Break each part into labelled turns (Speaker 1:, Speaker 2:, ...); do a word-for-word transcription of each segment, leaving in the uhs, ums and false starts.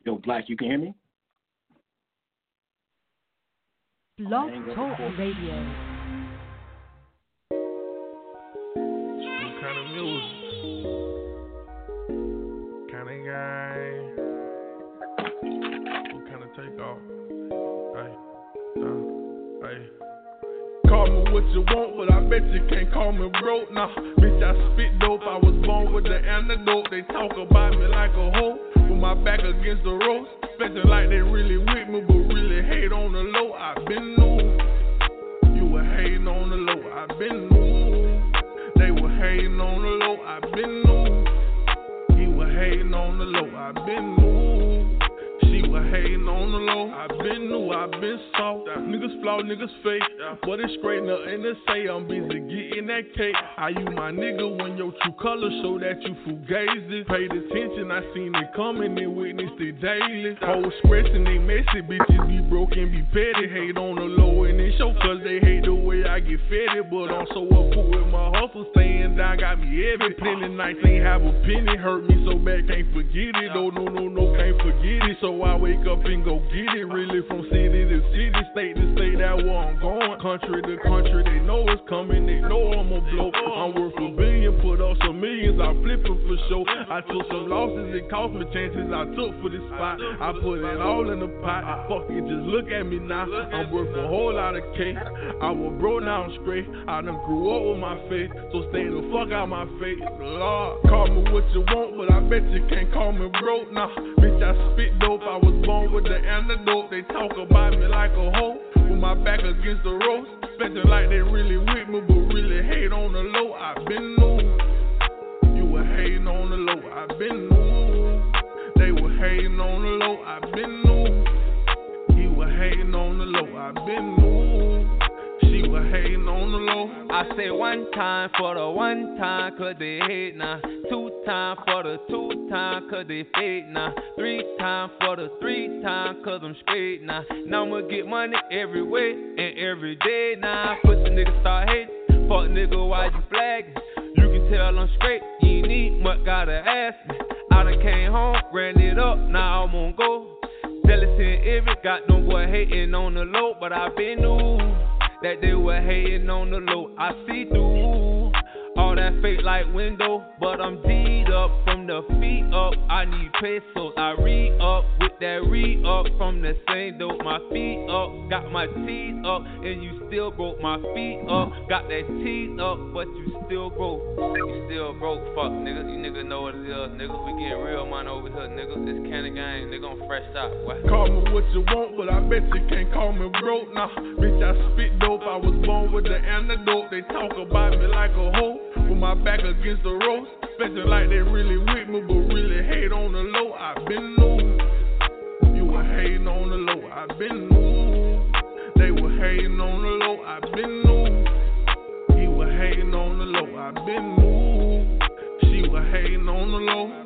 Speaker 1: Yo, Black, you can hear me?
Speaker 2: Blog Talk Radio.
Speaker 3: What kind of music? Kind of guy? What kind of takeoff? Hey, uh, hey. Call me what you want, but I bet you can't call me broke. Nah, bitch, I spit dope. I was born with the antidote. They talk about me like a hoe, with my back against the ropes. Expecting like they really with me, but really hate on the low. I been new. You were hating on the low. I been new. They were hating on the low. I been new. He was hating on the low. I been new. She was hating on the low. I been new. I been soft. Niggas flaw, niggas fake. But it's straight nothing to say. I'm busy getting that cake. Are you my nigga when your true colors show that you fugazi? Paid attention, I seen it coming and witnessed it daily. Hoes stressing, they messy, bitches be broken, be petty. Hate on the low and they show cause they hate the way I get fed. But I'm so up with my hustle, staying down, got me heavy. Plenty nights ain't have a penny, hurt me so bad, can't forget it. Oh no, no, no, can't forget it. So I wake up and go get it. Really from city to city, state to state, that where I'm going. Country to country, they know it's coming, they know I'm a blow. I'm worth a billion, put up some millions, I flip it for sure. I took some losses, it cost me chances I took for this spot. I put it all in the pot, fuck it, just look at me now. I'm worth a whole lot of cake. I was broke, now I'm straight. I done grew up with my faith, so stay the fuck out my face. Lord, call me what you want, but I bet you can't call me broke. Nah, bitch, I spit dope, I was born with the antidote. They talk about me like a hoe, with my back against the ropes. Expecting like they really with me, but really hate on the low. I been new. You were hating on the low. I been new. They were hating on the low. I been new. He was hating on the low. I been new. She was hating on the low.
Speaker 4: I say one time for the one time, cause they hate now. Two time for the two time, cause they fake now. Three time for the three time, cause I'm straight now. Now I'ma get money every way and every day now. Pussy nigga start hating, fuck nigga why you flagging? You can tell I'm straight, you ain't need much, gotta ask me. I done came home, ran it up, now I'm on go. Jealous and envy, got no boy hating on the low, but I been new. That they were hating on the low, I see through all that fake like window, but I'm D'd up from the feet up. I need pesos, I re-up with that re-up from the same dope. My feet up, got my teeth up, and you still broke. My feet up, got that teeth up, but you still broke. You still broke, fuck nigga. You nigga know what it is, nigga. We get real money over here, nigga. This cannon gang, nigga, I'm fresh out. What?
Speaker 3: Call me what you want, but I bet you can't call me broke. Nah, bitch, I spit dope. I was born with the antidote. They talk about me like a hoe, with my back against the ropes. Expecting like they really with me, but really hate on the low. I been new. You were hating on the low. I been new. They were hating on the low. I been new. He was hating on the low. I been new. She was hating on the low.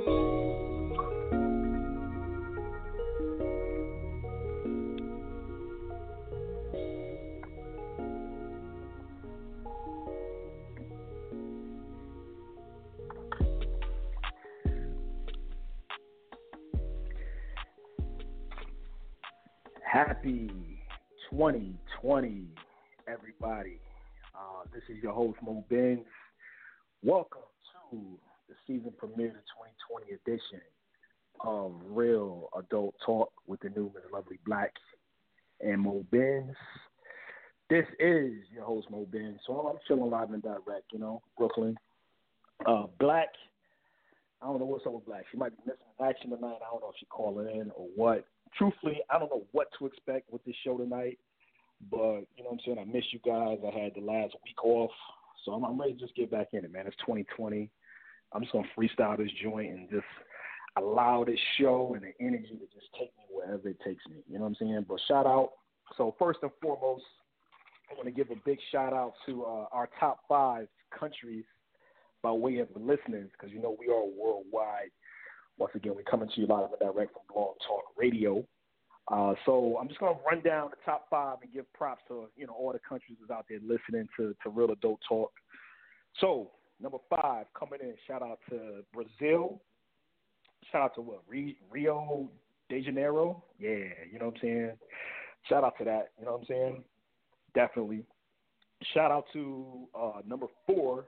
Speaker 1: Happy twenty twenty, everybody. Uh, this is your host, Mo Benz. Welcome to the season premiere, the twenty twenty edition of Real Adult Talk with the new Miss Lovely Black and Mo Benz. This is your host, Mo Benz. So I'm chilling live and direct, you know, Brooklyn. Uh, Black, I don't know what's up with Black. She might be missing action tonight. I don't know if she's calling in or what. Truthfully, I don't know what to expect with this show tonight, but, you know what I'm saying, I miss you guys. I had the last week off, so I'm, I'm ready to just get back in it, man. It's twenty twenty. I'm just going to freestyle this joint and just allow this show and the energy to just take me wherever it takes me, you know what I'm saying? But shout out. So first and foremost, I want to give a big shout out to uh, our top five countries by way of the listeners, because, you know, we are worldwide. Once again, we're coming to you live and direct from Blog Talk Radio. Uh, so I'm just going to run down the top five and give props to, you know, all the countries that's out there listening to, to Real Adult Talk. So number five, coming in, shout out to Brazil. Shout out to what? Rio De Janeiro, yeah, you know what I'm saying? Shout out to that, you know what I'm saying? Definitely. Shout out to uh, number four.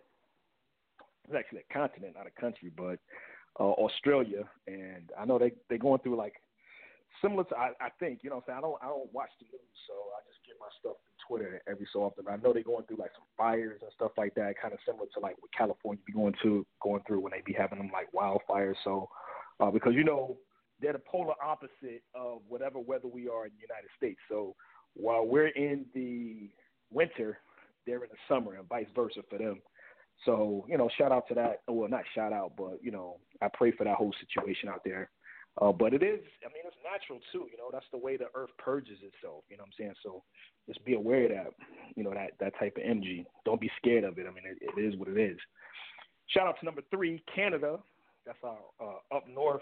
Speaker 1: It's actually a continent, not a country, but uh, Australia. And I know they, they're going through, like, similar to, I, I think, you know what I'm saying? I don't, I don't watch the news, so I just get my stuff through Twitter every so often. I know they're going through, like, some fires and stuff like that, kind of similar to, like, what California be going to, going through when they be having them, like, wildfires. So, uh, because, you know, they're the polar opposite of whatever weather we are in the United States. So while we're in the winter, they're in the summer and vice versa for them. So, you know, shout out to that. Well, not shout out, but, you know, I pray for that whole situation out there. Uh, but it is, I mean, it's natural too. You know, that's the way the earth purges itself. You know what I'm saying? So just be aware of that, you know, that, that type of energy. Don't be scared of it. I mean, it, it is what it is. Shout out to number three, Canada. That's our uh, up north,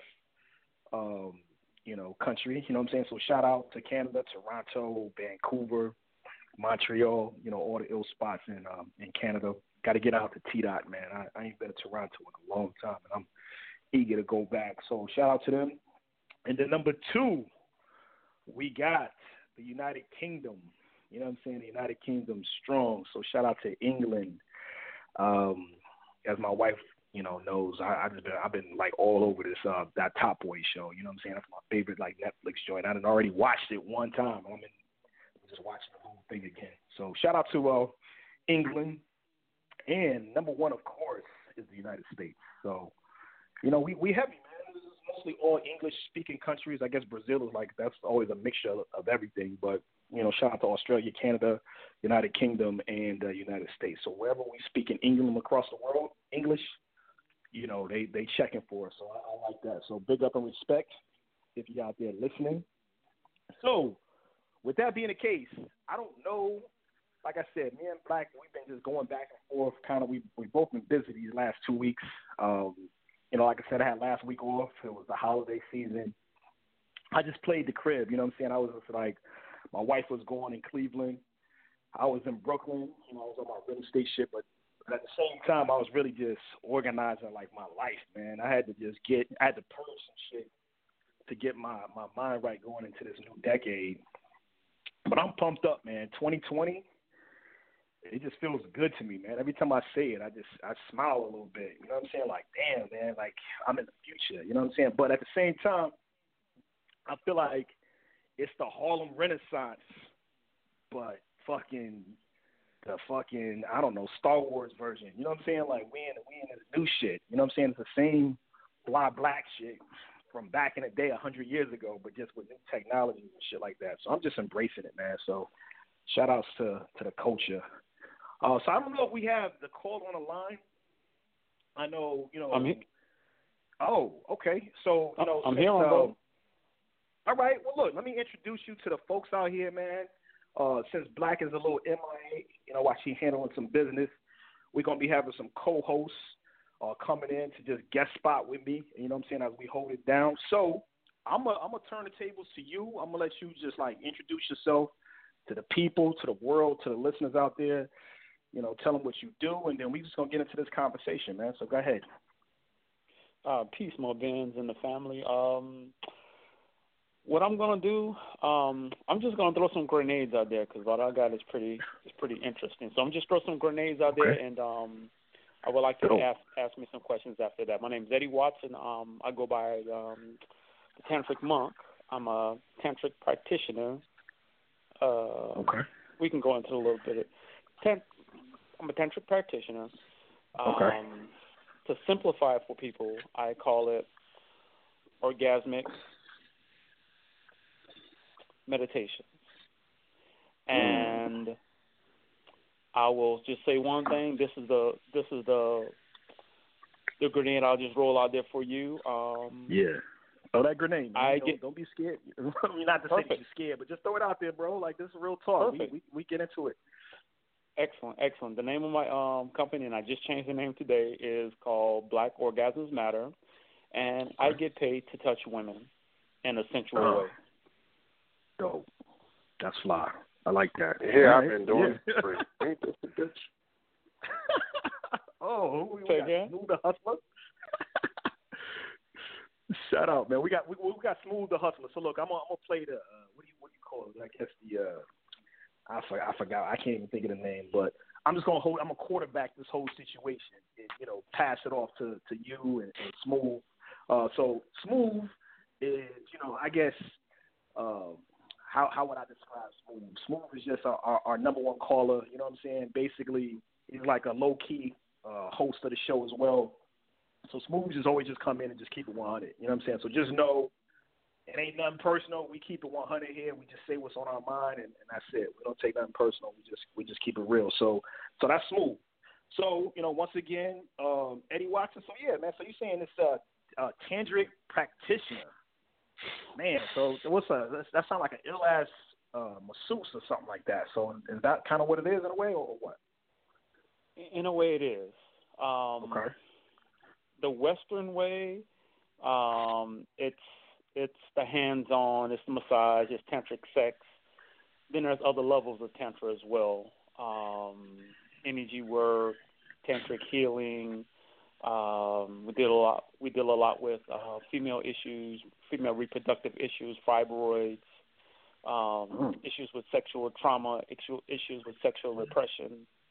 Speaker 1: um, you know, country. You know what I'm saying? So shout out to Canada, Toronto, Vancouver, Montreal, you know, all the ill spots in um, in Canada. Got to get out to T-Dot, man. I, I ain't been to Toronto in a long time, and I'm eager to go back. So shout out to them. And then number two, we got the United Kingdom. You know what I'm saying? The United Kingdom strong. So shout out to England. Um, as my wife, you know, knows, I, I just been, I've been like all over this uh, that Top Boy show. You know what I'm saying? That's my favorite like Netflix joint. I done already watched it one time. I'm, in, I'm just watching the whole thing again. So shout out to uh, England. And number one, of course, is the United States. So, you know, we, we heavy, man. This is mostly all English-speaking countries. I guess Brazil is like, that's always a mixture of, of everything. But, you know, shout out to Australia, Canada, United Kingdom, and uh, United States. So wherever we speak in England across the world, English, you know, they, they checking for us. So I, I like that. So big up and respect if you're out there listening. So with that being the case, I don't know. Like I said, me and Black, we've been just going back and forth. Kind of, we we both been busy these last two weeks. Um, you know, like I said, I had last week off. It was the holiday season. I just played the crib. You know what I'm saying? I was just like, my wife was going in Cleveland. I was in Brooklyn. You know, I was on my real estate shit. But, but at the same time, I was really just organizing like my life, man. I had to just get, I had to purge some shit to get my my mind right going into this new decade. But I'm pumped up, man. twenty twenty. It just feels good to me, man. Every time I say it, I just I smile a little bit. You know what I'm saying? Like, damn, man, like I'm in the future. You know what I'm saying? But at the same time, I feel like it's the Harlem Renaissance, but fucking the fucking I don't know Star Wars version. You know what I'm saying? Like we in we in the new shit. You know what I'm saying? It's the same blah black shit from back in the day, a hundred years ago, but just with new technology and shit like that. So I'm just embracing it, man. So shout outs to to the culture. Uh, so I don't know if we have the call on the line. I know, you know.
Speaker 5: I'm here.
Speaker 1: Oh, okay. So, you know.
Speaker 5: I'm
Speaker 1: since,
Speaker 5: here on
Speaker 1: uh,
Speaker 5: both.
Speaker 1: All right. Well, look, let me introduce you to the folks out here, man. Uh, since Black is a little M I A, you know, while she's handling some business, we're going to be having some co-hosts uh, coming in to just guest spot with me, you know what I'm saying, as we hold it down. So I'm going I'm to turn the tables to you. I'm going to let you just, like, introduce yourself to the people, to the world, to the listeners out there. You know, tell them what you do, and then we just going to get into this conversation, man. So go ahead.
Speaker 5: Uh, peace, Mo Benz and the family. Um, what I'm going to do, um, I'm just going to throw some grenades out there because what I got is pretty is pretty interesting. So I'm just throw some grenades out
Speaker 1: okay.
Speaker 5: there, and um, I would like to
Speaker 1: cool.
Speaker 5: ask ask me some questions after that. My name is Eddie Watson. Um, I go by um, the Tantric Monk. I'm a Tantric practitioner. Uh,
Speaker 1: okay.
Speaker 5: We can go into a little bit of Tant- I'm a tantric practitioner. Um,
Speaker 1: okay.
Speaker 5: To simplify it for people, I call it orgasmic meditation. And mm. I will just say one thing. This is the this is the the grenade I'll just roll out there for you. Um,
Speaker 1: yeah. Oh, that grenade, man.
Speaker 5: I
Speaker 1: don't,
Speaker 5: get,
Speaker 1: don't be scared. I mean, not to
Speaker 5: perfect.
Speaker 1: say you're scared, but just throw it out there, bro. Like, this is real talk. We, we we get into it.
Speaker 5: Excellent, excellent. The name of my um, company, and I just changed the name today, is called Black Orgasms Matter, and I get paid to touch women in a sensual
Speaker 1: oh.
Speaker 5: way.
Speaker 1: Dope. That's fly. I like that.
Speaker 6: Yeah,
Speaker 1: right.
Speaker 6: I've been doing
Speaker 1: yeah.
Speaker 6: it for ain't this a bitch?
Speaker 1: Oh, who we
Speaker 5: Say
Speaker 1: got?
Speaker 5: again?
Speaker 1: Smooth the Hustler? Shut up, man. We got we, we got Smooth the Hustler. So look, I'm gonna, I'm gonna play the uh, what do you what do you call it? I guess the uh, I forgot, I forgot. I can't even think of the name, but I'm just gonna hold. I'm gonna quarterback this whole situation and you know pass it off to to you and, and Smooth. Uh, so Smooth is you know I guess uh, how how would I describe Smooth? Smooth is just our, our, our number one caller. You know what I'm saying? Basically, he's like a low key uh, host of the show as well. So Smooth just always just come in and just keep it one hundred. You know what I'm saying? So just know it ain't nothing personal. We keep it one hundred here. We just say what's on our mind, and, and that's it. We don't take nothing personal. We just we just keep it real. So so that's Smooth. So you know, once again, um, Eddie Watson. So yeah, man. So you're saying this uh, uh, tantric practitioner, man. So what's a that sounds like an ill ass uh, masseuse or something like that. So is that kind of what it is in a way, or, or what?
Speaker 5: In a way, it is. Um,
Speaker 1: okay.
Speaker 5: The Western way, um, it's it's the hands-on, it's the massage, it's tantric sex. Then there's other levels of tantra as well. Um, energy work, tantric healing. Um, we did a lot. We deal a lot with uh, female issues, female reproductive issues, fibroids, um,
Speaker 1: mm.
Speaker 5: issues with sexual trauma, issues with sexual repression,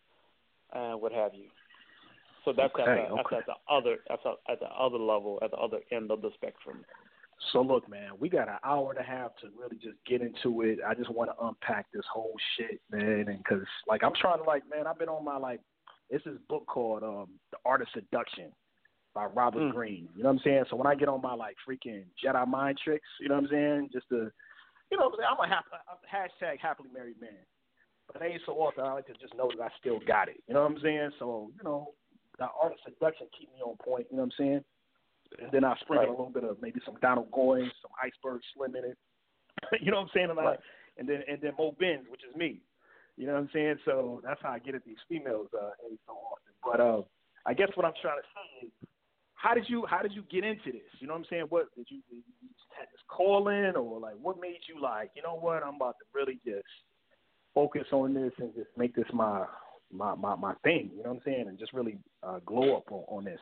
Speaker 5: and what have you. So that's,
Speaker 1: okay,
Speaker 5: at the,
Speaker 1: okay.
Speaker 5: that's at the other that's at the other level, at the other end of the spectrum.
Speaker 1: So look, man, we got an hour and a half to really just get into it. I just want to unpack this whole shit, man, and because like I'm trying to like, man, I've been on my like, it's this book called um, The Art of Seduction by Robert
Speaker 5: mm.
Speaker 1: Greene. You know what I'm saying? So when I get on my like freaking Jedi mind tricks, you know what I'm saying? Just to, you know what I'm saying? I'm a hap- I'm hashtag happily married man, but it ain't so often. I like to just know that I still got it. You know what I'm saying? So you know. The Art of Seduction keep me on point, you know what I'm saying? And then I sprinkle
Speaker 5: right.
Speaker 1: a little bit of maybe some Donald Goines, some Iceberg Slim in it. You know what I'm saying? And, I,
Speaker 5: right.
Speaker 1: and then and then Mo Benz, which is me. You know what I'm saying? So that's how I get at these females uh, every so often. But uh, I guess what I'm trying to say is, how did you how did you get into this? You know what I'm saying? What did you, did you just had this call in, or like what made you like, you know what? I'm about to really just focus on this and just make this my My, my my thing, you know what I'm saying, and just really uh, glow up on, on this.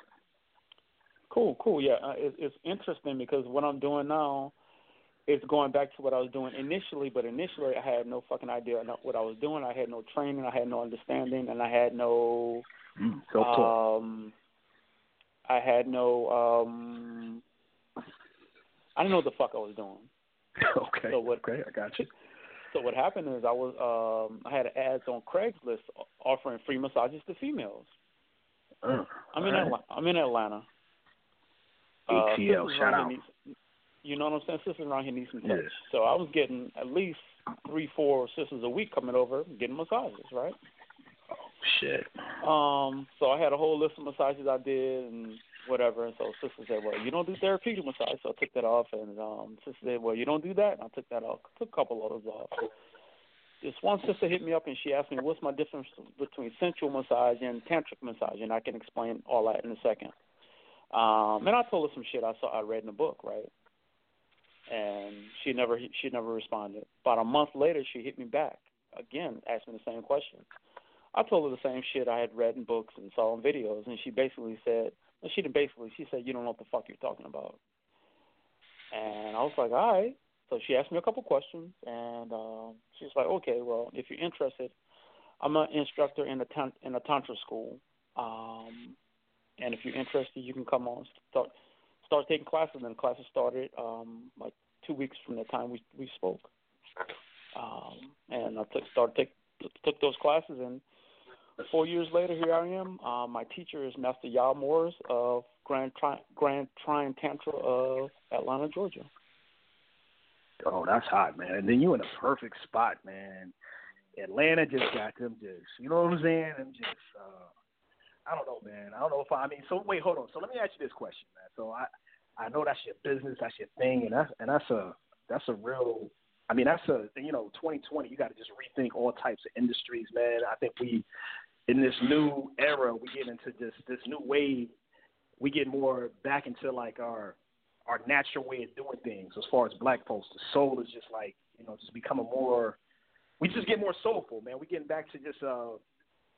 Speaker 5: Cool, cool, yeah. Uh, it, it's interesting because what I'm doing now is going back to what I was doing initially, but initially I had no fucking idea what I was doing. I had no training, I had no understanding, and I had no
Speaker 1: mm, self-taught.
Speaker 5: Um, I had no. Um, I didn't know what the fuck I was doing.
Speaker 1: okay.
Speaker 5: So what,
Speaker 1: okay, I got you.
Speaker 5: So what happened is I was um, I had ads on Craigslist offering free massages to females.
Speaker 1: Uh,
Speaker 5: I'm in
Speaker 1: right.
Speaker 5: Atlanta. I'm in Atlanta.
Speaker 1: A T L,
Speaker 5: uh,
Speaker 1: shout out.
Speaker 5: Need, you know what I'm saying? Sisters around here need some touch.
Speaker 1: Yeah.
Speaker 5: So I was getting at least three, four sisters a week coming over getting massages, right?
Speaker 1: Oh shit.
Speaker 5: Um. So I had a whole list of massages I did and whatever. And so sister said, "Well, you don't do therapeutic massage," so I took that off. And um, sister said, "Well, you don't do that," and I took that off. Took a couple of those off. This one sister hit me up and she asked me, "What's my difference between sensual massage and tantric massage?" And I can explain all that in a second. Um, and I told her some shit I saw I read in the book, right? And she never she never responded. About a month later, she hit me back again, asked me the same question. I told her the same shit I had read in books and saw in videos, and she basically said. She didn't basically, she said, "You don't know what the fuck you're talking about." And I was like, all right. So she asked me a couple questions, and um, she was like, okay, well, if you're interested, I'm an instructor in a, tan- in a Tantra school. Um, and if you're interested, you can come on, start start taking classes. And the classes started um, like two weeks from the time we, we spoke. Um, and I took, started take, took those classes, and Four years later, here I am. Uh, my teacher is Master Yao Morris of Grand Tri- Grand Trine Tantra of Atlanta, Georgia.
Speaker 1: Oh, that's hot, man. And then you in a perfect spot, man. Atlanta just got them just, you know what I'm saying? Them just, uh, I don't know, man. I don't know if I, I mean, so wait, hold on. So let me ask you this question, man. So I, I know that's your business, that's your thing, and that's, and that's a, that's a real, I mean, that's a, you know, twenty twenty, you got to just rethink all types of industries, man. I think we, in this new era, we get into this this new wave. We get more back into like our our natural way of doing things. As far as black folks, the soul is just like, you know, just becoming more. We just get more soulful, man. We getting back to just uh,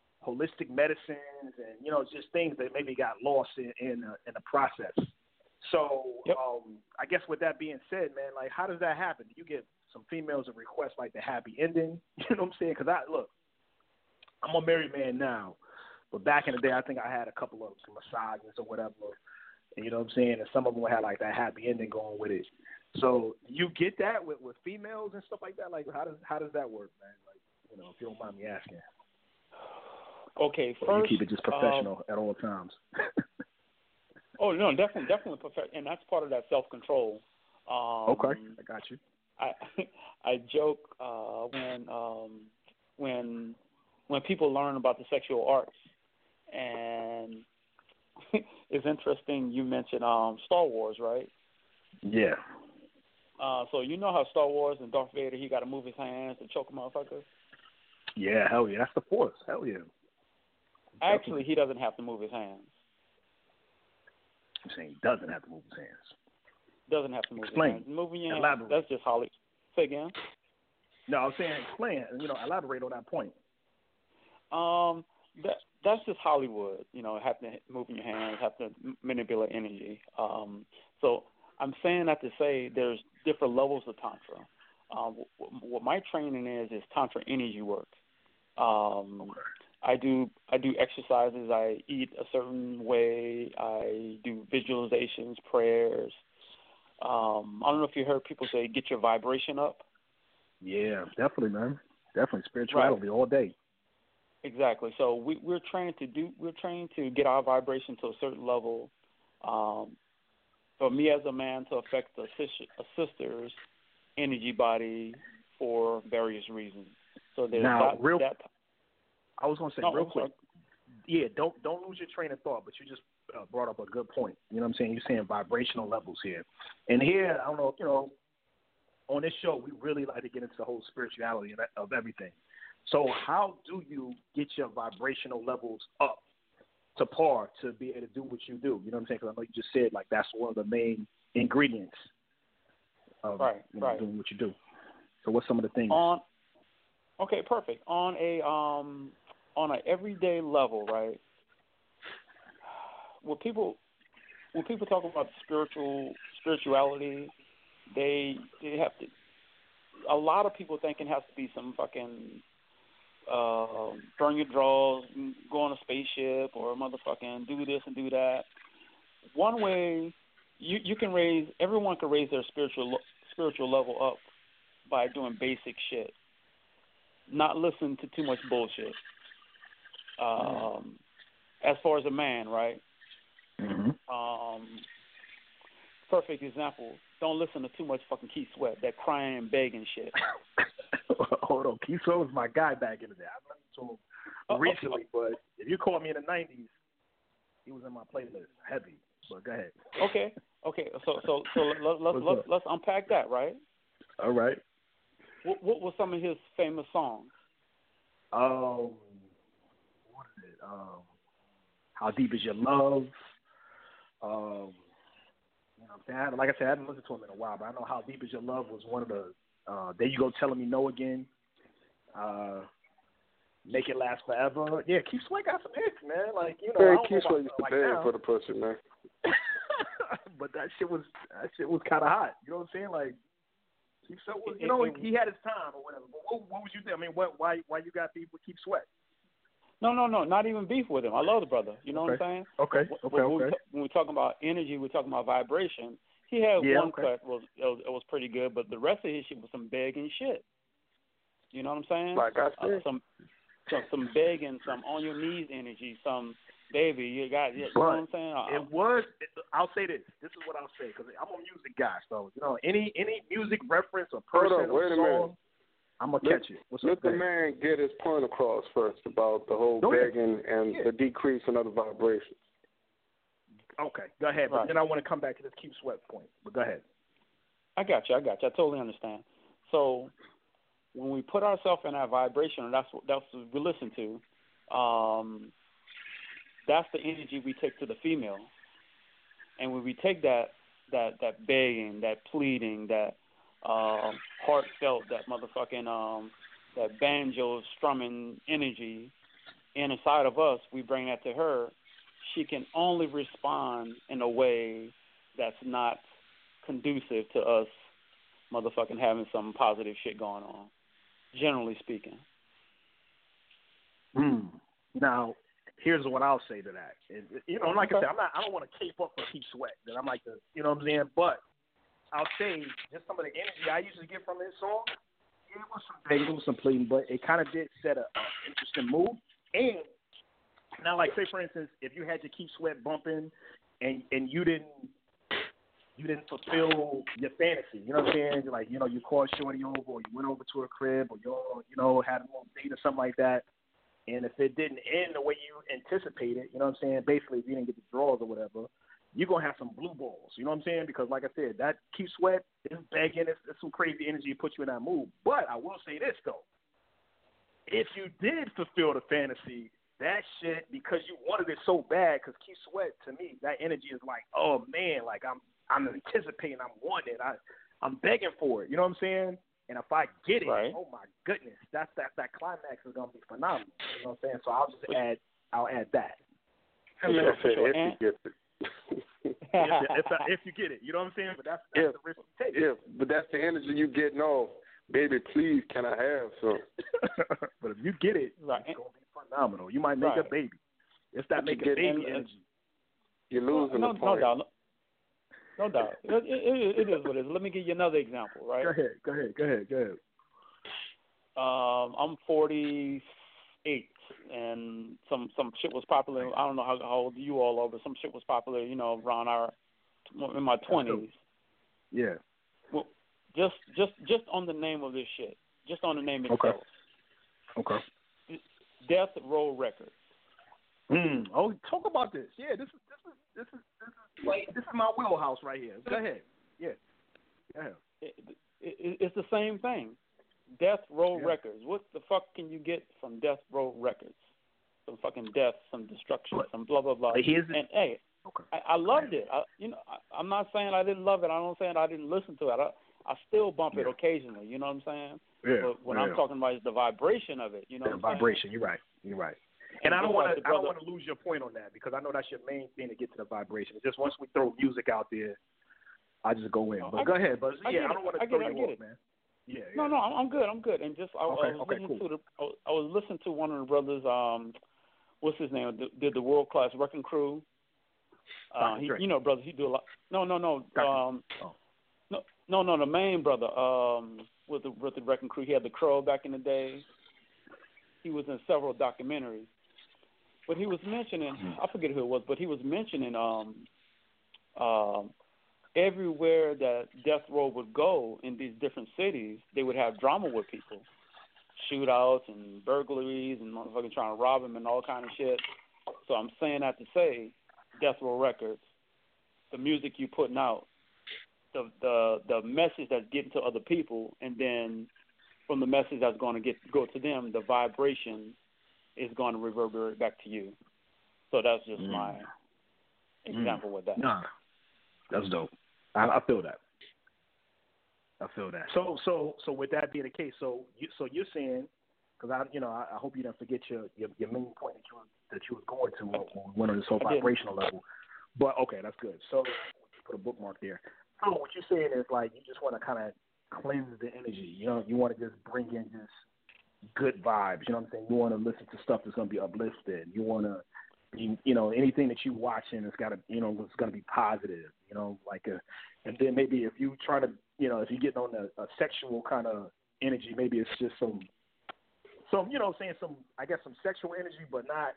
Speaker 1: holistic medicines and you know just things that maybe got lost in in, uh, in the process. So,
Speaker 5: Yep.
Speaker 1: um, I guess with that being said, man, like, how does that happen? Do you get some females that request like the happy ending? You know what I'm saying? Because I look, I'm a married man now, but back in the day, I think I had a couple of some massages or whatever. And you know what I'm saying? And some of them had like that happy ending going with it. So you get that with, with females and stuff like that. Like, how does how does that work, man? Like, you know, if you don't mind me asking.
Speaker 5: Okay, first,
Speaker 1: or you keep it just professional uh, at all times.
Speaker 5: Oh no, definitely, definitely perfect, and that's part of that self control. Um,
Speaker 1: okay, I got you.
Speaker 5: I I joke uh, when um, when when people learn about the sexual arts, and it's interesting. You mentioned um, Star Wars, right?
Speaker 1: Yeah.
Speaker 5: Uh, so you know how Star Wars and Darth Vader, he got to move his hands to choke a motherfucker.
Speaker 1: Yeah, hell yeah, that's the Force. Hell yeah.
Speaker 5: Actually, he doesn't have to move his hands.
Speaker 1: I'm saying he doesn't have to move his hands.
Speaker 5: Doesn't have to move
Speaker 1: explain.
Speaker 5: his hands. Moving your hands,
Speaker 1: elaborate.
Speaker 5: that's just Hollywood. Say again.
Speaker 1: No, I was saying explain. You know, elaborate on that point.
Speaker 5: Um, that that's just Hollywood. You know, have to move your hands, have to manipulate energy. Um, so I'm saying that to say there's different levels of tantra. Um, what my training is is tantra energy work. Um,
Speaker 1: okay.
Speaker 5: I do I do exercises. I eat a certain way. I do visualizations, prayers. Um, I don't know if you heard people say, "Get your vibration up."
Speaker 1: Yeah, definitely, man. Definitely spirituality right. all day.
Speaker 5: Exactly. So we, we're trained to do. We're trained to get our vibration to a certain level. Um, for me as a man, to affect a, sister, a sister's energy body for various reasons. So there's
Speaker 1: now,
Speaker 5: that.
Speaker 1: real,
Speaker 5: that
Speaker 1: I was going to say
Speaker 5: no,
Speaker 1: real
Speaker 5: I'm
Speaker 1: quick.
Speaker 5: sorry.
Speaker 1: Yeah, don't don't lose your train of thought. But you just uh, brought up a good point. You know what I'm saying? You're saying vibrational levels here, and here I don't know. You know, on this show we really like to get into the whole spirituality of everything. So how do you get your vibrational levels up to par to be able to do what you do? You know what I'm saying? Because I know you just said like that's one of the main ingredients of
Speaker 5: right,
Speaker 1: you know,
Speaker 5: right.
Speaker 1: doing what you do. So what's some of the things?
Speaker 5: On okay, perfect. On a um on an everyday level, right? When people when people talk about spiritual spirituality, they they have to. A lot of people think it has to be some fucking uh, burn your drawers, go on a spaceship, or motherfucking do this and do that. One way you you can raise everyone can raise their spiritual spiritual level up by doing basic shit, not listen to too much bullshit. Um, as far as a man, right?
Speaker 1: Mm-hmm.
Speaker 5: Um, perfect example. Don't listen to too much fucking Keith Sweat, that crying and begging shit.
Speaker 1: Hold on, Keith Sweat was my guy back in the day. I listened to him
Speaker 5: oh,
Speaker 1: recently,
Speaker 5: oh,
Speaker 1: but if you call me in the nineties, he was in my playlist heavy. But go ahead.
Speaker 5: Okay, okay. So so so let, let's let's let's unpack that, right?
Speaker 1: All right.
Speaker 5: What, what were some of his famous songs?
Speaker 1: Um, what is it? Um, How Deep Is Your Love? Um, you know, what I'm saying? Like I said, I haven't listened to him in a while, but I know How Deep Is Your Love was one of the. Uh, there You Go Telling Me No Again. Uh, Make It Last Forever. Yeah, Keith Sweat got some hits, man. Like you know,
Speaker 6: man,
Speaker 1: I don't
Speaker 6: Keith
Speaker 1: know
Speaker 6: Sweat
Speaker 1: about,
Speaker 6: used to
Speaker 1: like
Speaker 6: bang
Speaker 1: now.
Speaker 6: for the pussy, man.
Speaker 1: But that shit was that shit was kind of hot. You know what I'm saying? Like Keith Sweat was, you know, he, he had his time or whatever. But what, what was you think? I mean, what why why you got beef with Keith Sweat?
Speaker 5: No, no, no, not even beef with him. I love the brother. You know
Speaker 1: okay.
Speaker 5: what I'm saying?
Speaker 1: Okay,
Speaker 5: When,
Speaker 1: okay,
Speaker 5: when
Speaker 1: okay.
Speaker 5: We ta- when we're talking about energy, we're talking about vibration. He had
Speaker 1: yeah,
Speaker 5: one
Speaker 1: okay.
Speaker 5: cut was it, was it was pretty good, but the rest of his shit was some begging shit. You know what I'm saying?
Speaker 6: Like I said,
Speaker 5: uh, some, some some begging, some on your knees energy, some baby, you got, you know what I'm saying? Uh,
Speaker 1: it was. It, I'll say this. This is what I'll say because I'm a music guy. So you know, any any music reference or person
Speaker 6: Hold on, wait
Speaker 1: or
Speaker 6: a
Speaker 1: song,
Speaker 6: minute.
Speaker 1: I'm gonna
Speaker 6: let,
Speaker 1: catch it. What's
Speaker 6: let
Speaker 1: up
Speaker 6: the
Speaker 1: there?
Speaker 6: man get his point across first about the whole
Speaker 1: Go
Speaker 6: begging
Speaker 1: ahead.
Speaker 6: and
Speaker 1: yeah.
Speaker 6: the decrease in other vibrations.
Speaker 1: Okay, go ahead. But
Speaker 5: right.
Speaker 1: then I want to come back to this Keith Sweat point. But go ahead.
Speaker 5: I got you. I got you. I totally understand. So when we put ourselves in that vibration, and that's what that's what we listen to. Um, that's the energy we take to the female, and when we take that that that begging, that pleading, that uh, heartfelt, that motherfucking um, that banjo strumming energy inside of us, we bring that to her. She can only respond in a way that's not conducive to us motherfucking having some positive shit going on, generally speaking.
Speaker 1: Hmm. Now, here's what I'll say to that. It, you know, like I said, I'm not. I don't want to cape up for Keith Sweat. That I'm like the, you know what I'm saying. But I'll say just some of the energy I usually get from this song. It was some things, it was some pleading, but it kind of did set a, a interesting mood. And now, like say for instance, if you had your Keith Sweat bumping, and and you didn't you didn't fulfill your fantasy, you know what I'm saying? Like you know, you called Shorty over, or you went over to her crib, or you you know had a little date or something like that. And if it didn't end the way you anticipated, you know what I'm saying? Basically, if you didn't get the draws or whatever, you're going to have some blue balls. You know what I'm saying? Because, like I said, that Keith Sweat is begging. It's, it's some crazy energy to put you in that mood. But I will say this, though. If you did fulfill the fantasy, that shit, because you wanted it so bad, because Keith Sweat, to me, that energy is like, oh, man, like I'm I'm anticipating, I'm wanting it. I, I'm begging for it. You know what I'm saying? And if I get it,
Speaker 5: right.
Speaker 1: oh my goodness, that's that that climax is gonna be phenomenal. You know what I'm saying? So I'll just add, I'll add that.
Speaker 6: I mean,
Speaker 5: For sure.
Speaker 6: if you get it.
Speaker 1: if, if, if you get it, you know what I'm saying? But that's, that's
Speaker 6: if,
Speaker 1: the risk you take.
Speaker 6: If, but that's the energy you get. No, baby, please, can I have some?
Speaker 1: But if you get it,
Speaker 5: right.
Speaker 1: it's gonna be phenomenal. You might make
Speaker 5: right.
Speaker 1: a baby. It's that make a
Speaker 6: get,
Speaker 1: baby
Speaker 6: and,
Speaker 1: energy.
Speaker 6: You're losing
Speaker 5: no,
Speaker 6: the
Speaker 5: no
Speaker 6: point.
Speaker 5: doubt. No, no doubt. It, it, it is what it is. Let me give you another example, right?
Speaker 1: Go ahead. Go ahead. Go ahead. Go ahead.
Speaker 5: Um, I'm forty-eight, and some some shit was popular. I don't know how, how old you all are, but some shit was popular, you know, around our in my twenties.
Speaker 1: Yeah.
Speaker 5: Well, just just just on the name of this shit, just on the name itself.
Speaker 1: Okay. Okay.
Speaker 5: Death Row Records.
Speaker 1: Mm. Oh, talk about this. Yeah, this is this is this is this is like this is my wheelhouse right here. Go ahead. Yeah. Go ahead.
Speaker 5: It, it, it's the same thing. Death Row
Speaker 1: yeah.
Speaker 5: Records. What the fuck can you get from Death Row Records? Some fucking death, some destruction,
Speaker 1: but,
Speaker 5: some blah blah blah.
Speaker 1: Here's
Speaker 5: and hey,
Speaker 1: okay.
Speaker 5: I, I loved it. I, you know, I, I'm not saying I didn't love it. I'm not saying I didn't listen to it. I, I still bump
Speaker 1: yeah.
Speaker 5: it occasionally. You know what I'm saying?
Speaker 1: Yeah.
Speaker 5: But what
Speaker 1: yeah.
Speaker 5: I'm talking about is the vibration of it. You know,
Speaker 1: the
Speaker 5: what I'm
Speaker 1: vibration.
Speaker 5: saying?
Speaker 1: You're right. You're right. And, and I don't want to. I don't want to lose your point on that because I know that's your main thing to get to the vibration. Just once we throw music out there, I just go in. But
Speaker 5: I,
Speaker 1: go ahead. But
Speaker 5: I
Speaker 1: yeah, I don't want to throw
Speaker 5: it,
Speaker 1: you
Speaker 5: off,
Speaker 1: it. man. Yeah, yeah.
Speaker 5: No, no, I'm good. I'm good. And just I,
Speaker 1: okay,
Speaker 5: I was
Speaker 1: okay,
Speaker 5: listening
Speaker 1: cool.
Speaker 5: to the. I was listening to one of the brothers. Um, what's his name? Did the World Class Wrecking Crew? Uh, he, you know, brother, he do a lot. No, no, no. Um,
Speaker 1: oh.
Speaker 5: no, no, no. The main brother. Um, with the with the Wrecking Crew, he had the Crow back in the day. He was in several documentaries, but he was mentioning. I forget who it was, but he was mentioning. Um, um. Everywhere that Death Row would go in these different cities, they would have drama with people, shootouts and burglaries and motherfucking trying to rob them and all kind of shit. So I'm saying that to say, Death Row Records, the music you putting out, the the the message that's getting to other people, and then from the message that's going to get go to them, the vibration is going to reverberate back to you. So that's just mm. my example
Speaker 1: mm.
Speaker 5: with that.
Speaker 1: Nah, that's dope. I, I feel that. I feel that. So, so, so with that being the case, so you, so you're saying, because I, you know, I, I hope you don't forget your, your your main point that you were, that you was going to when we went on this whole vibrational level. But okay, that's good. So put a bookmark there. So what you're saying is like you just want to kind of cleanse the energy. You know, you want to just bring in just good vibes. You know what I'm saying? You want to listen to stuff that's going to be uplifted. You want to. You, you know, anything that you watching, it's got to, you know, it's going to be positive, you know, like a, and then maybe if you try to, you know, if you're getting on a, a sexual kind of energy, maybe it's just some, some, you know, saying some, I guess some sexual energy, but not,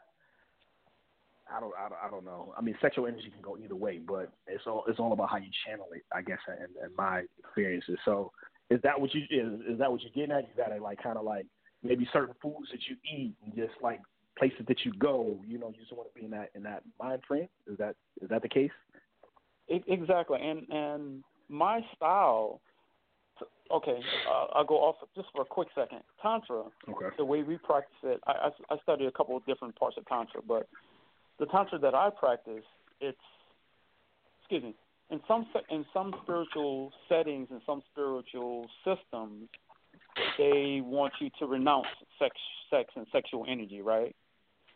Speaker 1: I don't, I don't, I don't know. I mean, sexual energy can go either way, but it's all, it's all about how you channel it, I guess, in, in my experiences. So is that what you, is, is that what you're getting at? You got to like, kind of like maybe certain foods that you eat and just like, places that you go, you know, you just want to be in that in that mind frame. Is that is that the case?
Speaker 5: Exactly, and and my style. Okay, uh, I'll go off just for a quick second. Tantra,
Speaker 1: okay.
Speaker 5: The way we practice it, I, I, I studied a couple of different parts of Tantra, but the Tantra that I practice, it's excuse me, in some in some spiritual settings, in some spiritual systems, they want you to renounce sex, sex and sexual energy, right?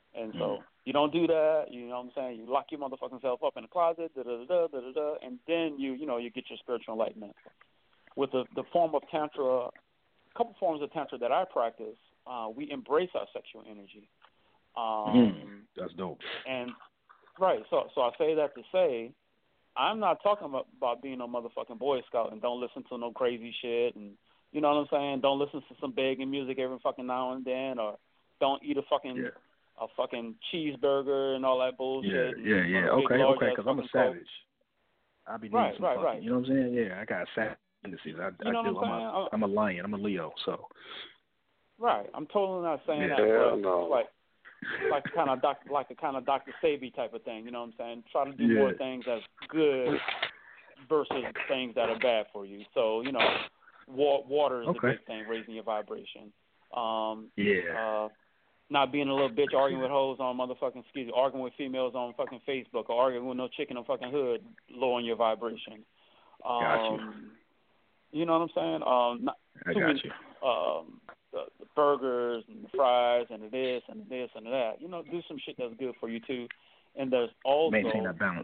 Speaker 5: And so
Speaker 1: mm.
Speaker 5: you don't do that. You know what I'm saying? You lock your motherfucking self up in the closet, da da da da da da, and then you you know you get your spiritual enlightenment. With the the form of tantra, a couple forms of tantra that I practice, uh, we embrace our sexual energy. Um,
Speaker 1: mm, that's dope.
Speaker 5: And right, so so I say that to say, I'm not talking about, about being a motherfucking Boy Scout and don't listen to no crazy shit and you know what I'm saying? Don't listen to some begging music every fucking now and then, or don't eat a fucking
Speaker 1: Yeah.
Speaker 5: a fucking cheeseburger and all that bullshit.
Speaker 1: Yeah, yeah, yeah. Okay, okay, because I'm a savage. I be needing
Speaker 5: right,
Speaker 1: some
Speaker 5: right,
Speaker 1: fucking,
Speaker 5: right.
Speaker 1: you know what I'm saying? Yeah, I got savage tendencies. I,
Speaker 5: you know
Speaker 1: I
Speaker 5: what
Speaker 1: do.
Speaker 5: I'm
Speaker 1: I'm
Speaker 5: saying?
Speaker 1: a, I'm a lion. I'm a Leo, so.
Speaker 5: Right, I'm totally not saying
Speaker 1: Yeah.
Speaker 5: that.
Speaker 6: Hell
Speaker 5: But
Speaker 6: no.
Speaker 5: like, like a kind of doc, like a kind of Doctor Savy type of thing. You know what I'm saying? Try to do
Speaker 1: Yeah.
Speaker 5: more things that's good versus things that are bad for you. So you know, wa- water is
Speaker 1: Okay.
Speaker 5: a big thing, raising your vibration. Um,
Speaker 1: Yeah.
Speaker 5: Uh, not being a little bitch arguing with hoes on motherfucking, excuse me, arguing with females on fucking Facebook or arguing with no chick in the fucking hood, lowering your vibration. Um,
Speaker 1: Got you.
Speaker 5: You know what I'm saying? Um, not
Speaker 1: I
Speaker 5: too
Speaker 1: got
Speaker 5: many,
Speaker 1: you.
Speaker 5: um, the, the burgers and the fries and the this and the this and the that. You know, do some shit that's good for you too. And there's also
Speaker 1: Maintain that balance.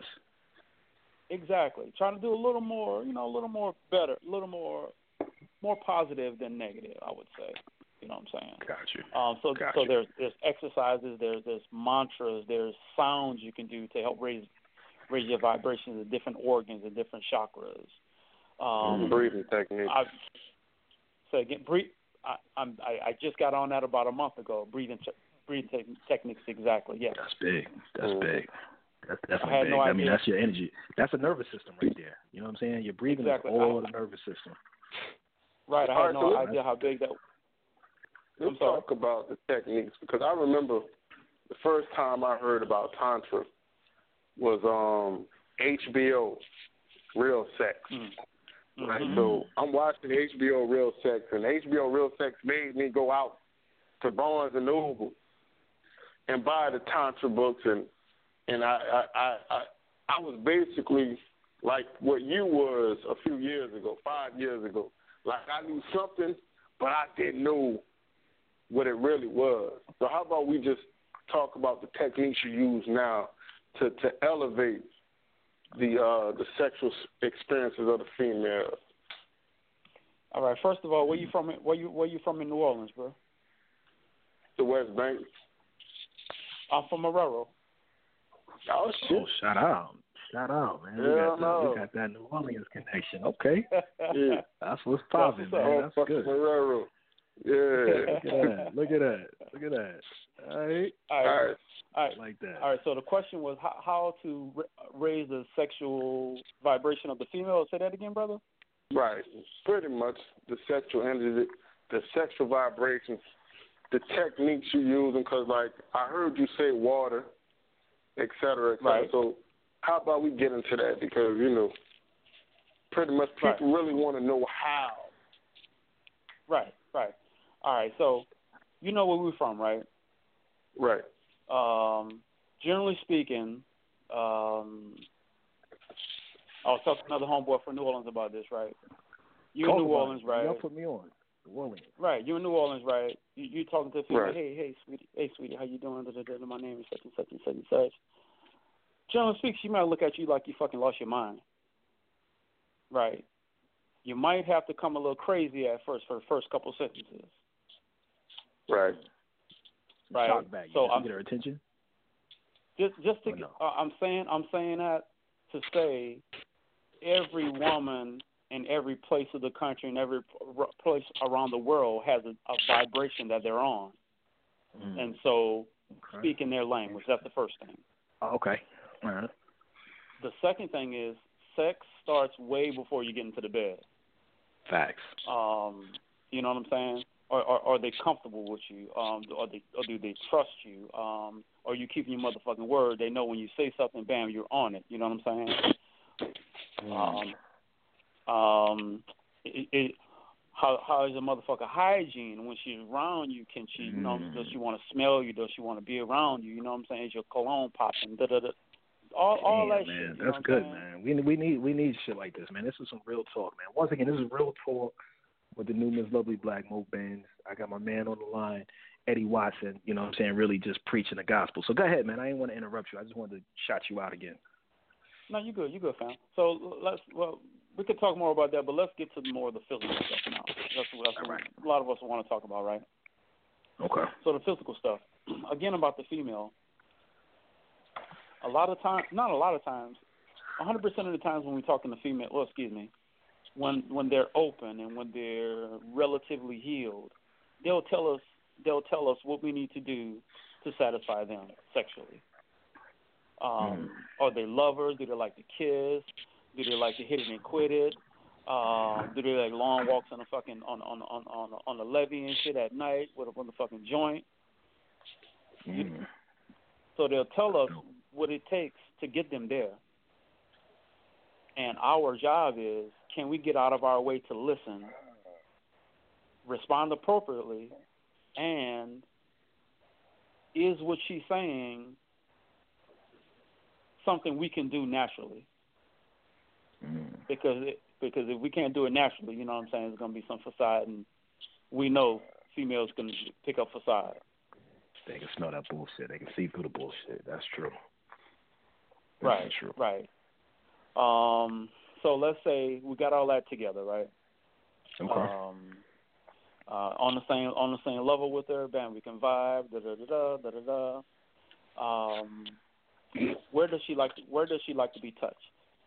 Speaker 5: exactly trying to do a little more, you know, a little more better, a little more, more positive than negative. I would say. You know what I'm saying?
Speaker 1: Got you.
Speaker 5: Um, so
Speaker 1: Got
Speaker 5: so
Speaker 1: you.
Speaker 5: there's there's exercises, there's there's mantras, there's sounds you can do to help raise raise your vibrations of different organs and different chakras. Um,
Speaker 6: Breathing technique.
Speaker 5: I so again, breathe. I, I'm I, I just got on that about a month ago. Breathing te- breathing te- techniques exactly. Yeah.
Speaker 1: That's big. That's
Speaker 6: Mm.
Speaker 1: big. That's
Speaker 5: I
Speaker 1: definitely
Speaker 5: had
Speaker 1: big.
Speaker 5: no
Speaker 1: I mean,
Speaker 5: idea.
Speaker 1: that's your energy. That's a nervous system right there. You know what I'm saying? Your breathing
Speaker 5: Exactly.
Speaker 1: is all
Speaker 5: I-
Speaker 1: the nervous system.
Speaker 5: Right. I
Speaker 6: All
Speaker 5: had
Speaker 6: right,
Speaker 5: no
Speaker 6: so let's-
Speaker 5: idea how big that.
Speaker 6: Let's
Speaker 5: I'm sorry.
Speaker 6: talk about the techniques because I remember the first time I heard about Tantra was um H B O, Real Sex.
Speaker 5: Mm-hmm.
Speaker 6: Right,
Speaker 5: Mm-hmm.
Speaker 6: so I'm watching H B O Real Sex, and H B O Real Sex made me go out to Barnes and Noble and buy the Tantra books, and and I I I, I, I was basically like what you was a few years ago, five years ago. Like I knew something, but I didn't know what it really was. So how about we just talk about the techniques you use now to, to elevate the uh, the sexual experiences of the female.
Speaker 5: All right. First of all, where you from? Where you where you from in New Orleans, bro?
Speaker 6: The West Bank.
Speaker 5: I'm from Marrero.
Speaker 6: Oh shit!
Speaker 1: Oh, shout out. Shout out, man. We
Speaker 6: Hell
Speaker 1: got,
Speaker 6: no.
Speaker 1: the, we got that New Orleans connection. Okay.
Speaker 6: Yeah.
Speaker 1: That's what's popping,
Speaker 5: That's what's
Speaker 1: man.
Speaker 6: Oh,
Speaker 1: That's
Speaker 6: fucking
Speaker 1: good.
Speaker 6: Marrero. Yeah.
Speaker 1: Look at that. Look at that. Look at that. All right.
Speaker 5: All right.
Speaker 6: All right.
Speaker 5: All right.
Speaker 1: Like that.
Speaker 5: All right. So the question was how, how to ra- raise the sexual vibration of the female. Say that again, brother.
Speaker 6: Right. Pretty much the sexual energy, the sexual vibrations, the techniques you using. Because, like, I heard you say water, et cetera, et cetera.
Speaker 5: Right.
Speaker 6: So how about we get into that? Because, you know, pretty much people
Speaker 5: Right.
Speaker 6: really want to know how.
Speaker 5: Right. Right. All right. So you know where we're from, right?
Speaker 6: Right.
Speaker 5: Um, generally speaking, um, I was talking to another homeboy from New Orleans about this, right? You
Speaker 1: Talk
Speaker 5: in New
Speaker 1: about
Speaker 5: Orleans,
Speaker 1: it.
Speaker 5: right?
Speaker 1: Y'all put me on. New Orleans.
Speaker 5: Right, you in New Orleans, right? You you talking to a female,
Speaker 6: Right.
Speaker 5: hey, hey, sweetie, hey, sweetie, how you doing? Da, da, da, my name is such and such and such and such. Generally speaking, she might look at you like you fucking lost your mind, right? You might have to come a little crazy at first for the first couple sentences,
Speaker 6: Right.
Speaker 5: right?
Speaker 1: Shock back. You
Speaker 5: So
Speaker 1: just to
Speaker 5: I'm
Speaker 1: get her attention.
Speaker 5: just just to
Speaker 1: Or no?
Speaker 5: uh, I'm saying I'm saying that to say every woman in every place of the country and every r- place around the world has a, a vibration that they're on,
Speaker 1: Mm.
Speaker 5: and so
Speaker 1: Okay.
Speaker 5: speak in their language. That's the first thing.
Speaker 1: Oh, okay. All right.
Speaker 5: The second thing is sex starts way before you get into the bed.
Speaker 1: Facts.
Speaker 5: Um, you know what I'm saying? Or, or are they comfortable with you? Um, or they or do they trust you? Um, or you keeping your motherfucking word? They know when you say something, bam, you're on it. You know what I'm saying?
Speaker 1: Mm.
Speaker 5: Um, um, it, it, how how is a motherfucker hygiene when she's around you? Can she, you know,
Speaker 1: Mm.
Speaker 5: does she want to smell you? Does she want to be around you? You know what I'm saying? Is your cologne popping? Da da da. All all
Speaker 1: Damn,
Speaker 5: that
Speaker 1: man.
Speaker 5: shit. You know
Speaker 1: That's
Speaker 5: what
Speaker 1: good,
Speaker 5: I'm saying?
Speaker 1: man. We we need we need shit like this, man. This is some real talk, man. Once again, this is real talk with the new Miss Lovely Black Mo Benz. I got my man on the line, Eddie Watson, you know what I'm saying, really just preaching the gospel. So go ahead, man. I didn't want to interrupt you. I just wanted to shout you out again.
Speaker 5: No, you good. You good, fam. So let's well, we could talk more about that, but let's get to more of the physical stuff now. That's, that's what
Speaker 1: right.
Speaker 5: a lot of us want to talk about, right?
Speaker 1: Okay.
Speaker 5: So the physical stuff. Again, about the female. A lot of times, not a lot of times, one hundred percent of the times when we talk to the female, well, excuse me, when when they're open and when they're relatively healed, they'll tell us they'll tell us what we need to do to satisfy them sexually. Um, mm. Are they lovers? Do they like to kiss? Do they like to hit it and quit it? Um, do they like long walks on the fucking on on on on, on the levee and shit at night with a, with a fucking joint?
Speaker 1: Mm.
Speaker 5: So they'll tell us what it takes to get them there. And our job is, can we get out of our way to listen, respond appropriately, and is what she's saying something we can do naturally?
Speaker 1: Mm.
Speaker 5: Because it, because if we can't do it naturally, you know what I'm saying, there's going to be some facade, and we know females can pick up facade.
Speaker 1: They can smell that bullshit. They can see through the bullshit. That's true. That's
Speaker 5: right,
Speaker 1: true.
Speaker 5: right. Um, so let's say we got all that together, right?
Speaker 1: Okay.
Speaker 5: Um, uh, on the same on the same level with her, bam, we can vibe, da da da da da da. Um, where does she like? To, where does she like to be touched?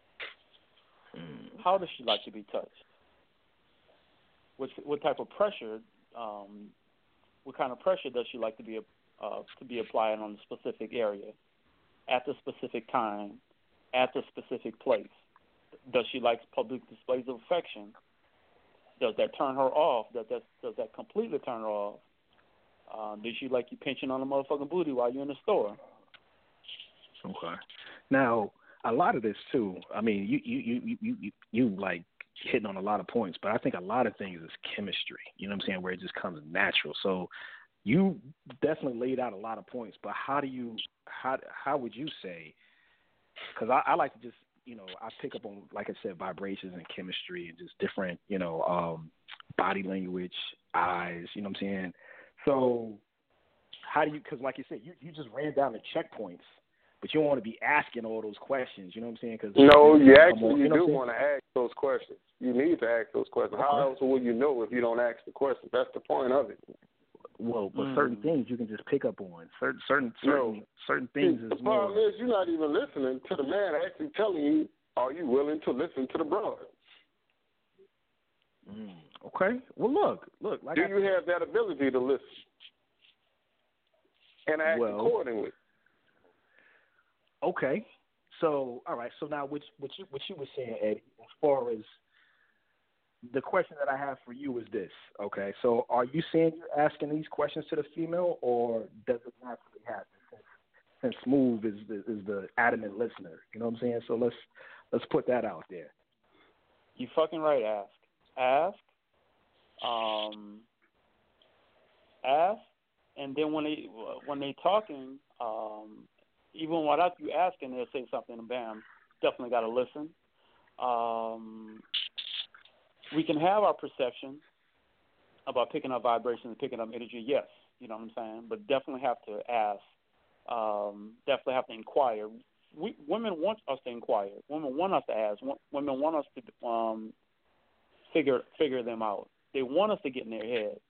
Speaker 1: Mm.
Speaker 5: How does she like to be touched? What what type of pressure? Um, what kind of pressure does she like to be uh, to be applied on the specific area, at the specific time, at the specific place? Does she like public displays of affection? Does that turn her off? Does that does that completely turn her off? Uh, does she like you pinching on a motherfucking booty while you're in the store?
Speaker 1: Okay. Now, a lot of this too. I mean, you you you you you, you like hitting on a lot of points, but I think a lot of things is chemistry. You know what I'm saying? Where it just comes natural. So you definitely laid out a lot of points, but how do you how how would you say? Because I, I like to just you know I pick up on, like I said, vibrations and chemistry and just different you know um, body language, eyes. You know what I'm saying? So how do you? Because like you said, you you just ran down the checkpoints. But you don't want to be asking all those questions, you know what I'm saying? Cause
Speaker 6: no, you actually
Speaker 1: on,
Speaker 6: you,
Speaker 1: you know
Speaker 6: do want to ask those questions. You need to ask those questions.
Speaker 1: Okay.
Speaker 6: How else will you know if you don't ask the questions? That's the point of it.
Speaker 1: Well, but
Speaker 5: mm.
Speaker 1: certain things you can just pick up on. Certain certain certain
Speaker 6: no.
Speaker 1: certain things
Speaker 6: See,
Speaker 1: is
Speaker 6: the problem
Speaker 1: more.
Speaker 6: is you're not even listening to the man actually telling you, are you willing to listen to the brother?
Speaker 1: Mm. Okay. Well, look, look. Like
Speaker 6: do
Speaker 1: I
Speaker 6: you have that ability to listen and act
Speaker 1: well,
Speaker 6: accordingly?
Speaker 1: Okay, so all right. So now, what what you what you were saying, Eddie, as far as the question that I have for you is this. Okay, so are you saying you're asking these questions to the female, or does it naturally happen? Since, since Smooth is the, is the adamant listener, you know what I'm saying. So let's let's put that out there.
Speaker 5: You fucking right. Ask, ask, um, ask, and then when they when they talking, um. Even without you asking, they'll say something, and bam, definitely got to listen. Um, we can have our perception about picking up vibrations and picking up energy, yes, you know what I'm saying, but definitely have to ask, um, definitely have to inquire. We, women want us to inquire. Women want us to ask. Women want us to um, figure figure them out. They want us to get in their head.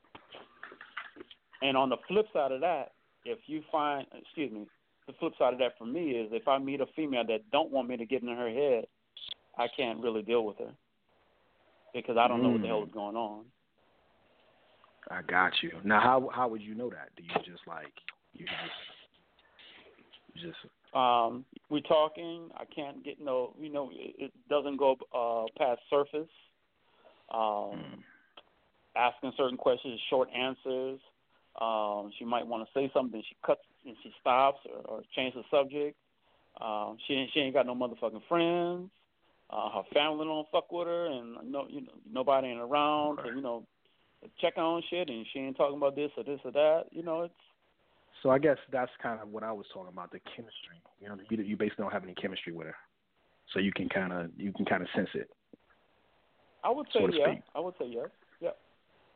Speaker 5: And on the flip side of that, if you find, excuse me, the flip side of that for me is if I meet a female that don't want me to get in her head, I can't really deal with her because I don't mm. know what the hell is going on.
Speaker 1: I got you. Now, how how would you know that? Do you just like you just just?
Speaker 5: Um, we're talking. I can't get no. You know, it, it doesn't go uh, past surface. Um, mm. Asking certain questions, short answers. Um, she might want to say something. She cuts and she stops or, or change the subject. Um, she ain't, she ain't got no motherfucking friends. Uh, her family don't fuck with her, and no, you know, nobody ain't around.
Speaker 1: Okay.
Speaker 5: To, you know, check on shit, and she ain't talking about this or this or that. You know, it's.
Speaker 1: So I guess that's kind of what I was talking about, the chemistry. You know, you, you basically don't have any chemistry with her, so you can kind of you can kind of sense it.
Speaker 5: I would say
Speaker 1: so
Speaker 5: yeah. I would say yes. Yep.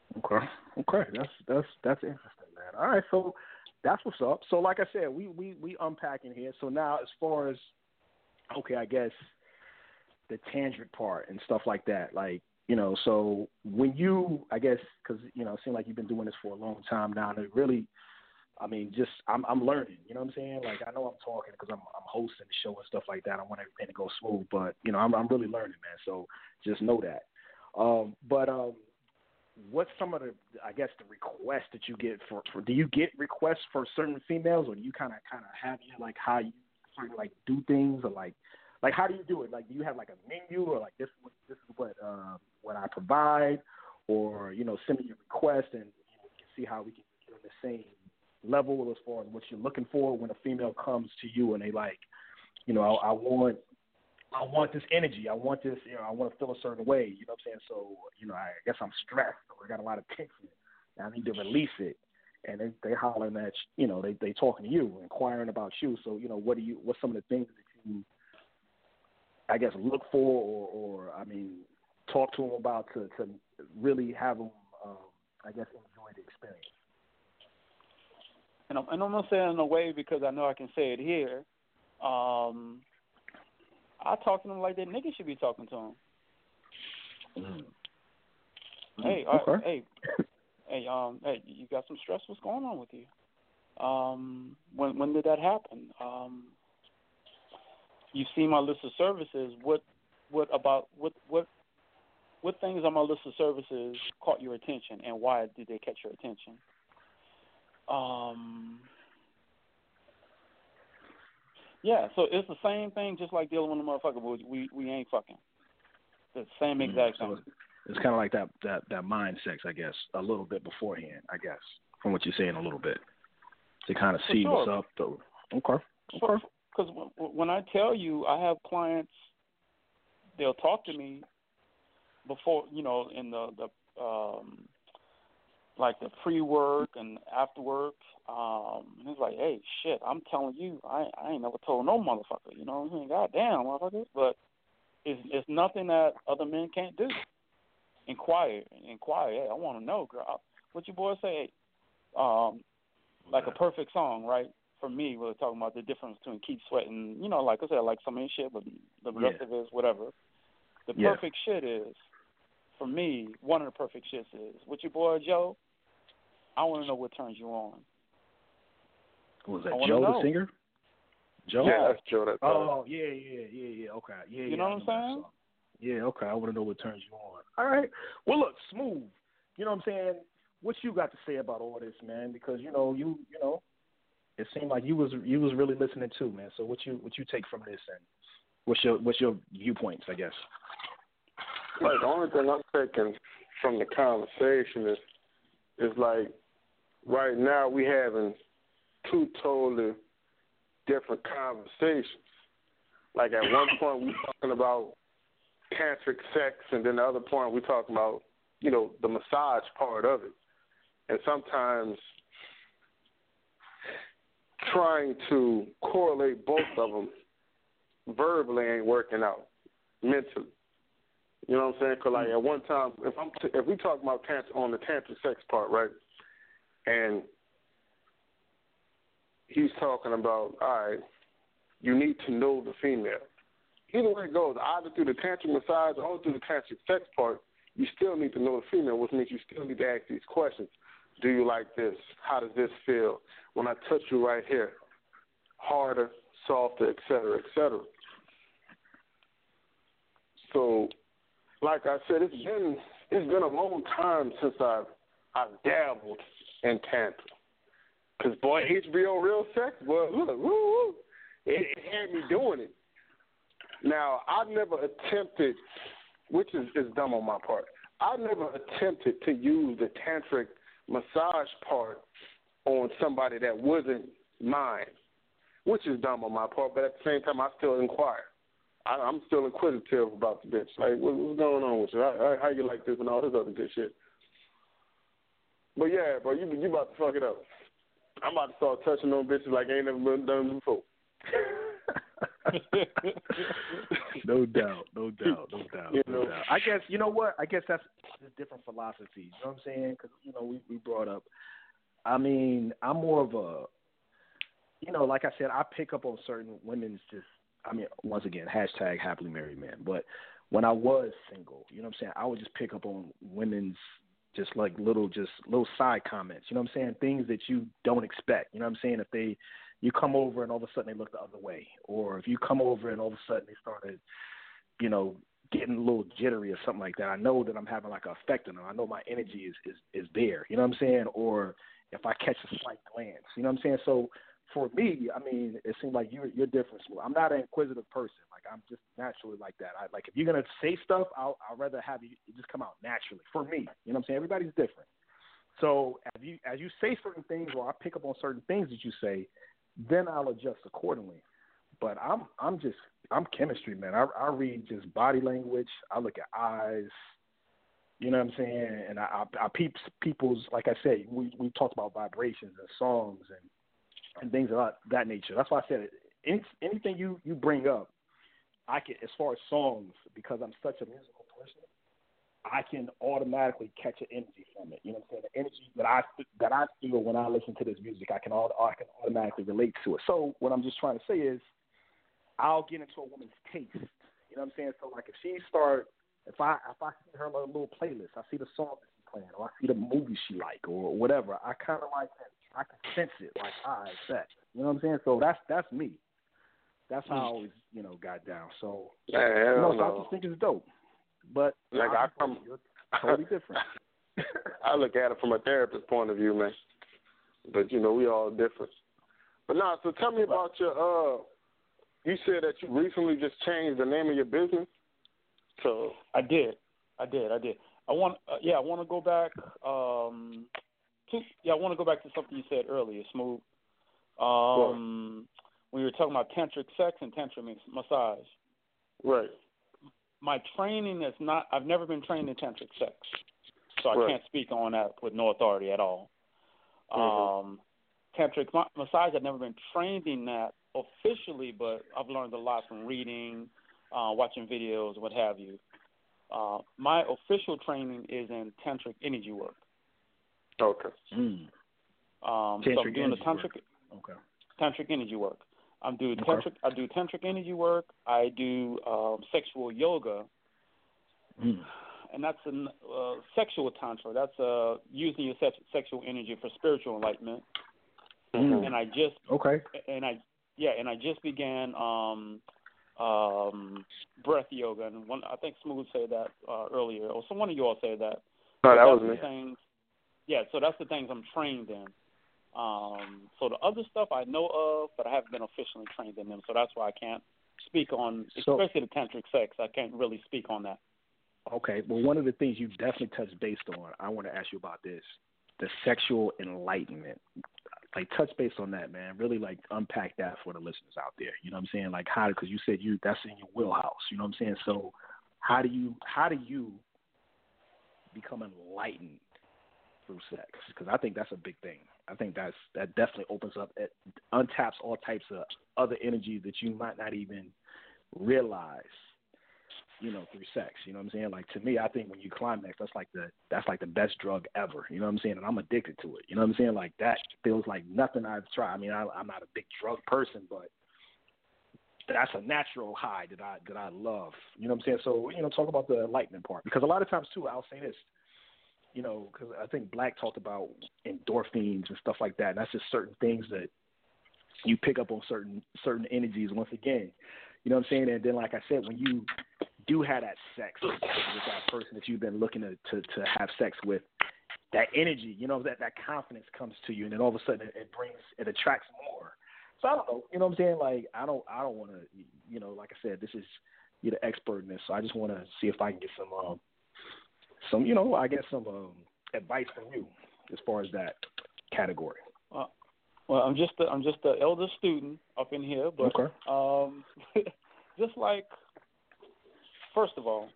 Speaker 1: Okay. Okay. That's that's that's interesting, man. All right, so that's what's up. So like I said, we we we unpacking here. So now as far as okay, I guess the tantric part and stuff like that, like, you know, so when you, I guess, because, you know, it seems like you've been doing this for a long time now, and it really, I mean, just, I'm I'm learning, you know what I'm saying? Like, I know I'm talking because I'm I'm hosting the show and stuff like that. I want everything to go smooth, but, you know, I'm I'm really learning, man, so just know that. Um, but um, what's some of the, I guess, the requests that you get for, for do you get requests for certain females, or do you kind of kind of have, you know, like, how you sort of, like, do things, or, like, Like, how do you do it? Like, do you have, like, a menu, or, like, this is what, this is what, uh, what I provide, or, you know, send me your request, and, you know, we can see how we can get on the same level as far as what you're looking for when a female comes to you and they, like, you know, I, I want, I want this energy. I want this, you know, I want to feel a certain way, you know what I'm saying? So, you know, I guess I'm stressed, or I got a lot of tension, and I need to release it. And they, they hollering at, you know, they, they talking to you, inquiring about you. So, you know, what do you, what's some of the things that you, I guess, look for, or, or I mean, talk to them about to, to really have them, um, I guess, enjoy the experience.
Speaker 5: And I'm, and I'm going to say it in a way because I know I can say it here. Um, I talk to them like that nigga should be talking to them.
Speaker 1: Mm.
Speaker 5: Hey,
Speaker 1: okay.
Speaker 5: uh, hey, hey, um, hey, you got some stress? What's going on with you? Um, when when did that happen? Um, you see my list of services. What what about what what what things on my list of services caught your attention, and why did they catch your attention? Um, yeah, so it's the same thing, just like dealing with a motherfucker, but we we ain't fucking. The same exact
Speaker 1: mm, so
Speaker 5: thing.
Speaker 1: It's kind of like that, that that mind sex, I guess, a little bit beforehand, I guess, from what you're saying a little bit, to kind of
Speaker 5: For
Speaker 1: see
Speaker 5: sure.
Speaker 1: what's up. Though. Okay.
Speaker 5: Because okay. when I tell you, I have clients, they'll talk to me before, you know, in the, the um, like the pre-work and after work, um, and it's like, hey, shit, I'm telling you, I I ain't never told no motherfucker, you know what I mean? Goddamn, motherfucker. But it's, it's nothing that other men can't do. Inquire, inquire. Hey, I want to know, girl. What your boy say? Um, like a perfect song, right? For me, we're talking about the difference between keep sweating. You know, like I said, like some ain't shit, but the rest
Speaker 1: yeah.
Speaker 5: of it is whatever. The
Speaker 1: yeah.
Speaker 5: perfect shit is, for me, one of the perfect shits is, with your boy Joe, I want to know what turns you on.
Speaker 1: Was that
Speaker 5: I
Speaker 1: Joe,
Speaker 5: know.
Speaker 1: the singer? Joe?
Speaker 6: Yeah, that's Joe. That's
Speaker 1: oh, yeah, yeah, yeah, yeah. Okay. Yeah,
Speaker 5: you
Speaker 1: yeah,
Speaker 5: know what I'm saying?
Speaker 1: Yeah, okay. I want to know what turns you on. All right. Well, look, Smooth. You know what I'm saying? What you got to say about all this, man? Because you know, you you know, it seemed like you was you was really listening too, man. So what you what you take from this, and what's your what's your viewpoints, I guess?
Speaker 6: Like, the only thing I'm taking from the conversation is is like right now we having two totally different conversations. Like at one point we talking about tantric sex, and then the other point we talking about, you know, the massage part of it. And sometimes trying to correlate both of them verbally ain't working out mentally. You know what I'm saying? Because like at one time, if I'm t- if we talk about tantric on the tantric sex part, right, and he's talking about, all right, you need to know the female. Either way it goes, either through the tantric massage or through the tantric sex part, you still need to know the female, which means you still need to ask these questions. Do you like this? How does this feel? When I touch you right here, harder, softer, et cetera, et cetera. So, like I said, it's been it's been a long time since I've I've dabbled in tantra. Cause boy, H B O Real Sex, boy, look, woo, woo, it, it had me doing it. Now, I've never attempted, which is, is dumb on my part, I've never attempted to use the tantric massage part on somebody that wasn't mine, which is dumb on my part, but at the same time, I still inquire. I, I'm still inquisitive about the bitch. Like, what, what's going on with you? How, how you like this and all this other good shit? But yeah, bro, you you about to fuck it up. I'm about to start touching on bitches like I ain't never been done before.
Speaker 1: no doubt, no doubt, no doubt,
Speaker 6: you
Speaker 1: no
Speaker 6: know.
Speaker 1: doubt. I guess you know what? I guess that's with different philosophies. You know what I'm saying? Because, you know, we, we brought up, I mean, I'm more of a, you know, like I said, I pick up on certain women's just, I mean, once again, hashtag happily married man. But when I was single, you know what I'm saying, I would just pick up on women's just like little, just little side comments. You know what I'm saying? Things that you don't expect. You know what I'm saying? If they, you come over and all of a sudden they look the other way. Or if you come over and all of a sudden they started, you know, getting a little jittery or something like that, I know that I'm having like an effect on them. I know my energy is, is, is there, you know what I'm saying? Or if I catch a slight glance, you know what I'm saying? So for me, I mean, it seems like you're, you're different. I'm not an inquisitive person. Like, I'm just naturally like that. I, like, if you're going to say stuff, I'll, I'll rather have you just come out naturally for me. You know what I'm saying? Everybody's different. So as you, as you say certain things or I pick up on certain things that you say, then I'll adjust accordingly. But I'm I'm just I'm chemistry, man. I, I read just body language. I look at eyes. You know what I'm saying? And I I, I peep people's, like I said, we we talked about vibrations and songs and and things of that, that nature. That's why I said it. Any, anything you, you bring up, I can, as far as songs, because I'm such a musical person, I can automatically catch an energy from it. You know what I'm saying? The energy that I that I feel when I listen to this music, I can all I can automatically relate to it. So what I'm just trying to say is, I'll get into a woman's taste. You know what I'm saying? So like if she start, if I if I see her little playlist, I see the song that she's playing, or I see the movie she like, or whatever, I kind of like that. I can sense it, like I bet. You know what I'm saying? So that's that's me. That's how I always, you know, got down. So
Speaker 6: yeah,
Speaker 1: you know,
Speaker 6: no.
Speaker 1: so I just think it's dope. But
Speaker 6: like I come
Speaker 1: totally different.
Speaker 6: I look at it from a therapist point of view, man. But you know, we all different. But now, so tell me about your. Uh, you said that you recently just changed the name of your business. So
Speaker 5: I did, I did, I did. I want, uh, yeah, I want to go back. Um, to, yeah, I want to go back to something you said earlier, Smooth. Um, when you were talking about tantric sex and tantric massage.
Speaker 6: Right.
Speaker 5: My training is not. I've never been trained in tantric sex, so I
Speaker 6: right.
Speaker 5: can't speak on that with no authority at all.
Speaker 6: Mm-hmm.
Speaker 5: Um, tantric ma- massage, I've never been trained in that officially, but I've learned a lot from reading, uh, watching videos, what have you. Uh, my official training is in tantric energy work.
Speaker 6: Okay.
Speaker 1: Mm.
Speaker 5: Um, so I'm doing the tantric,
Speaker 1: okay.
Speaker 5: tantric energy work. I'm doing
Speaker 1: okay.
Speaker 5: tantric. I do tantric energy work. I do um, sexual yoga,
Speaker 1: mm.
Speaker 5: and that's a uh, sexual tantra. That's uh, using your sex- sexual energy for spiritual enlightenment.
Speaker 1: Mm.
Speaker 5: And I just
Speaker 1: okay.
Speaker 5: And I yeah, and I just began um, um, breath yoga, and one I think Smooth said that uh, earlier, or some one of you all said that.
Speaker 6: No,
Speaker 5: so
Speaker 6: that was
Speaker 5: the
Speaker 6: me.
Speaker 5: Things, yeah, so that's the things I'm trained in. Um, so the other stuff I know of, but I haven't been officially trained in them, so that's why I can't speak on,
Speaker 1: so,
Speaker 5: especially the tantric sex. I can't really speak on that.
Speaker 1: Okay, well, one of the things you definitely touched based on, I want to ask you about this, the sexual enlightenment. Like, touch base on that, man. Really, like, unpack that for the listeners out there. You know what I'm saying? Like, how, because you said you that's in your wheelhouse. You know what I'm saying? So, how do you how do you become enlightened through sex? Because I think that's a big thing. I think that's that definitely opens up, it untaps all types of other energies that you might not even realize, you know, through sex. You know what I'm saying? Like, to me, I think when you climax, that's like the that's like the best drug ever. You know what I'm saying? And I'm addicted to it. You know what I'm saying? Like, that feels like nothing I've tried. I mean, I, I'm not a big drug person, but that's a natural high that I that I love. You know what I'm saying? So, you know, talk about the enlightenment part, because a lot of times too, I'll say this. You know, because I think Black talked about endorphins and stuff like that. And that's just certain things that you pick up on certain certain energies. Once again, you know what I'm saying? And then, like I said, when you do have that sex with that person that you've been looking to, to, to have sex with, that energy, you know, that, that confidence comes to you, and then all of a sudden it, it brings, it attracts more. So I don't know, you know what I'm saying? Like, I don't, I don't want to, you know, like I said, this is, you're the expert in this, so I just want to see if I can get some, um, some, you know, I guess some um, advice from you as far as that category.
Speaker 5: Uh, well, I'm just, the, I'm just the elder student up in here, but
Speaker 1: okay.
Speaker 5: um, just like, first of all,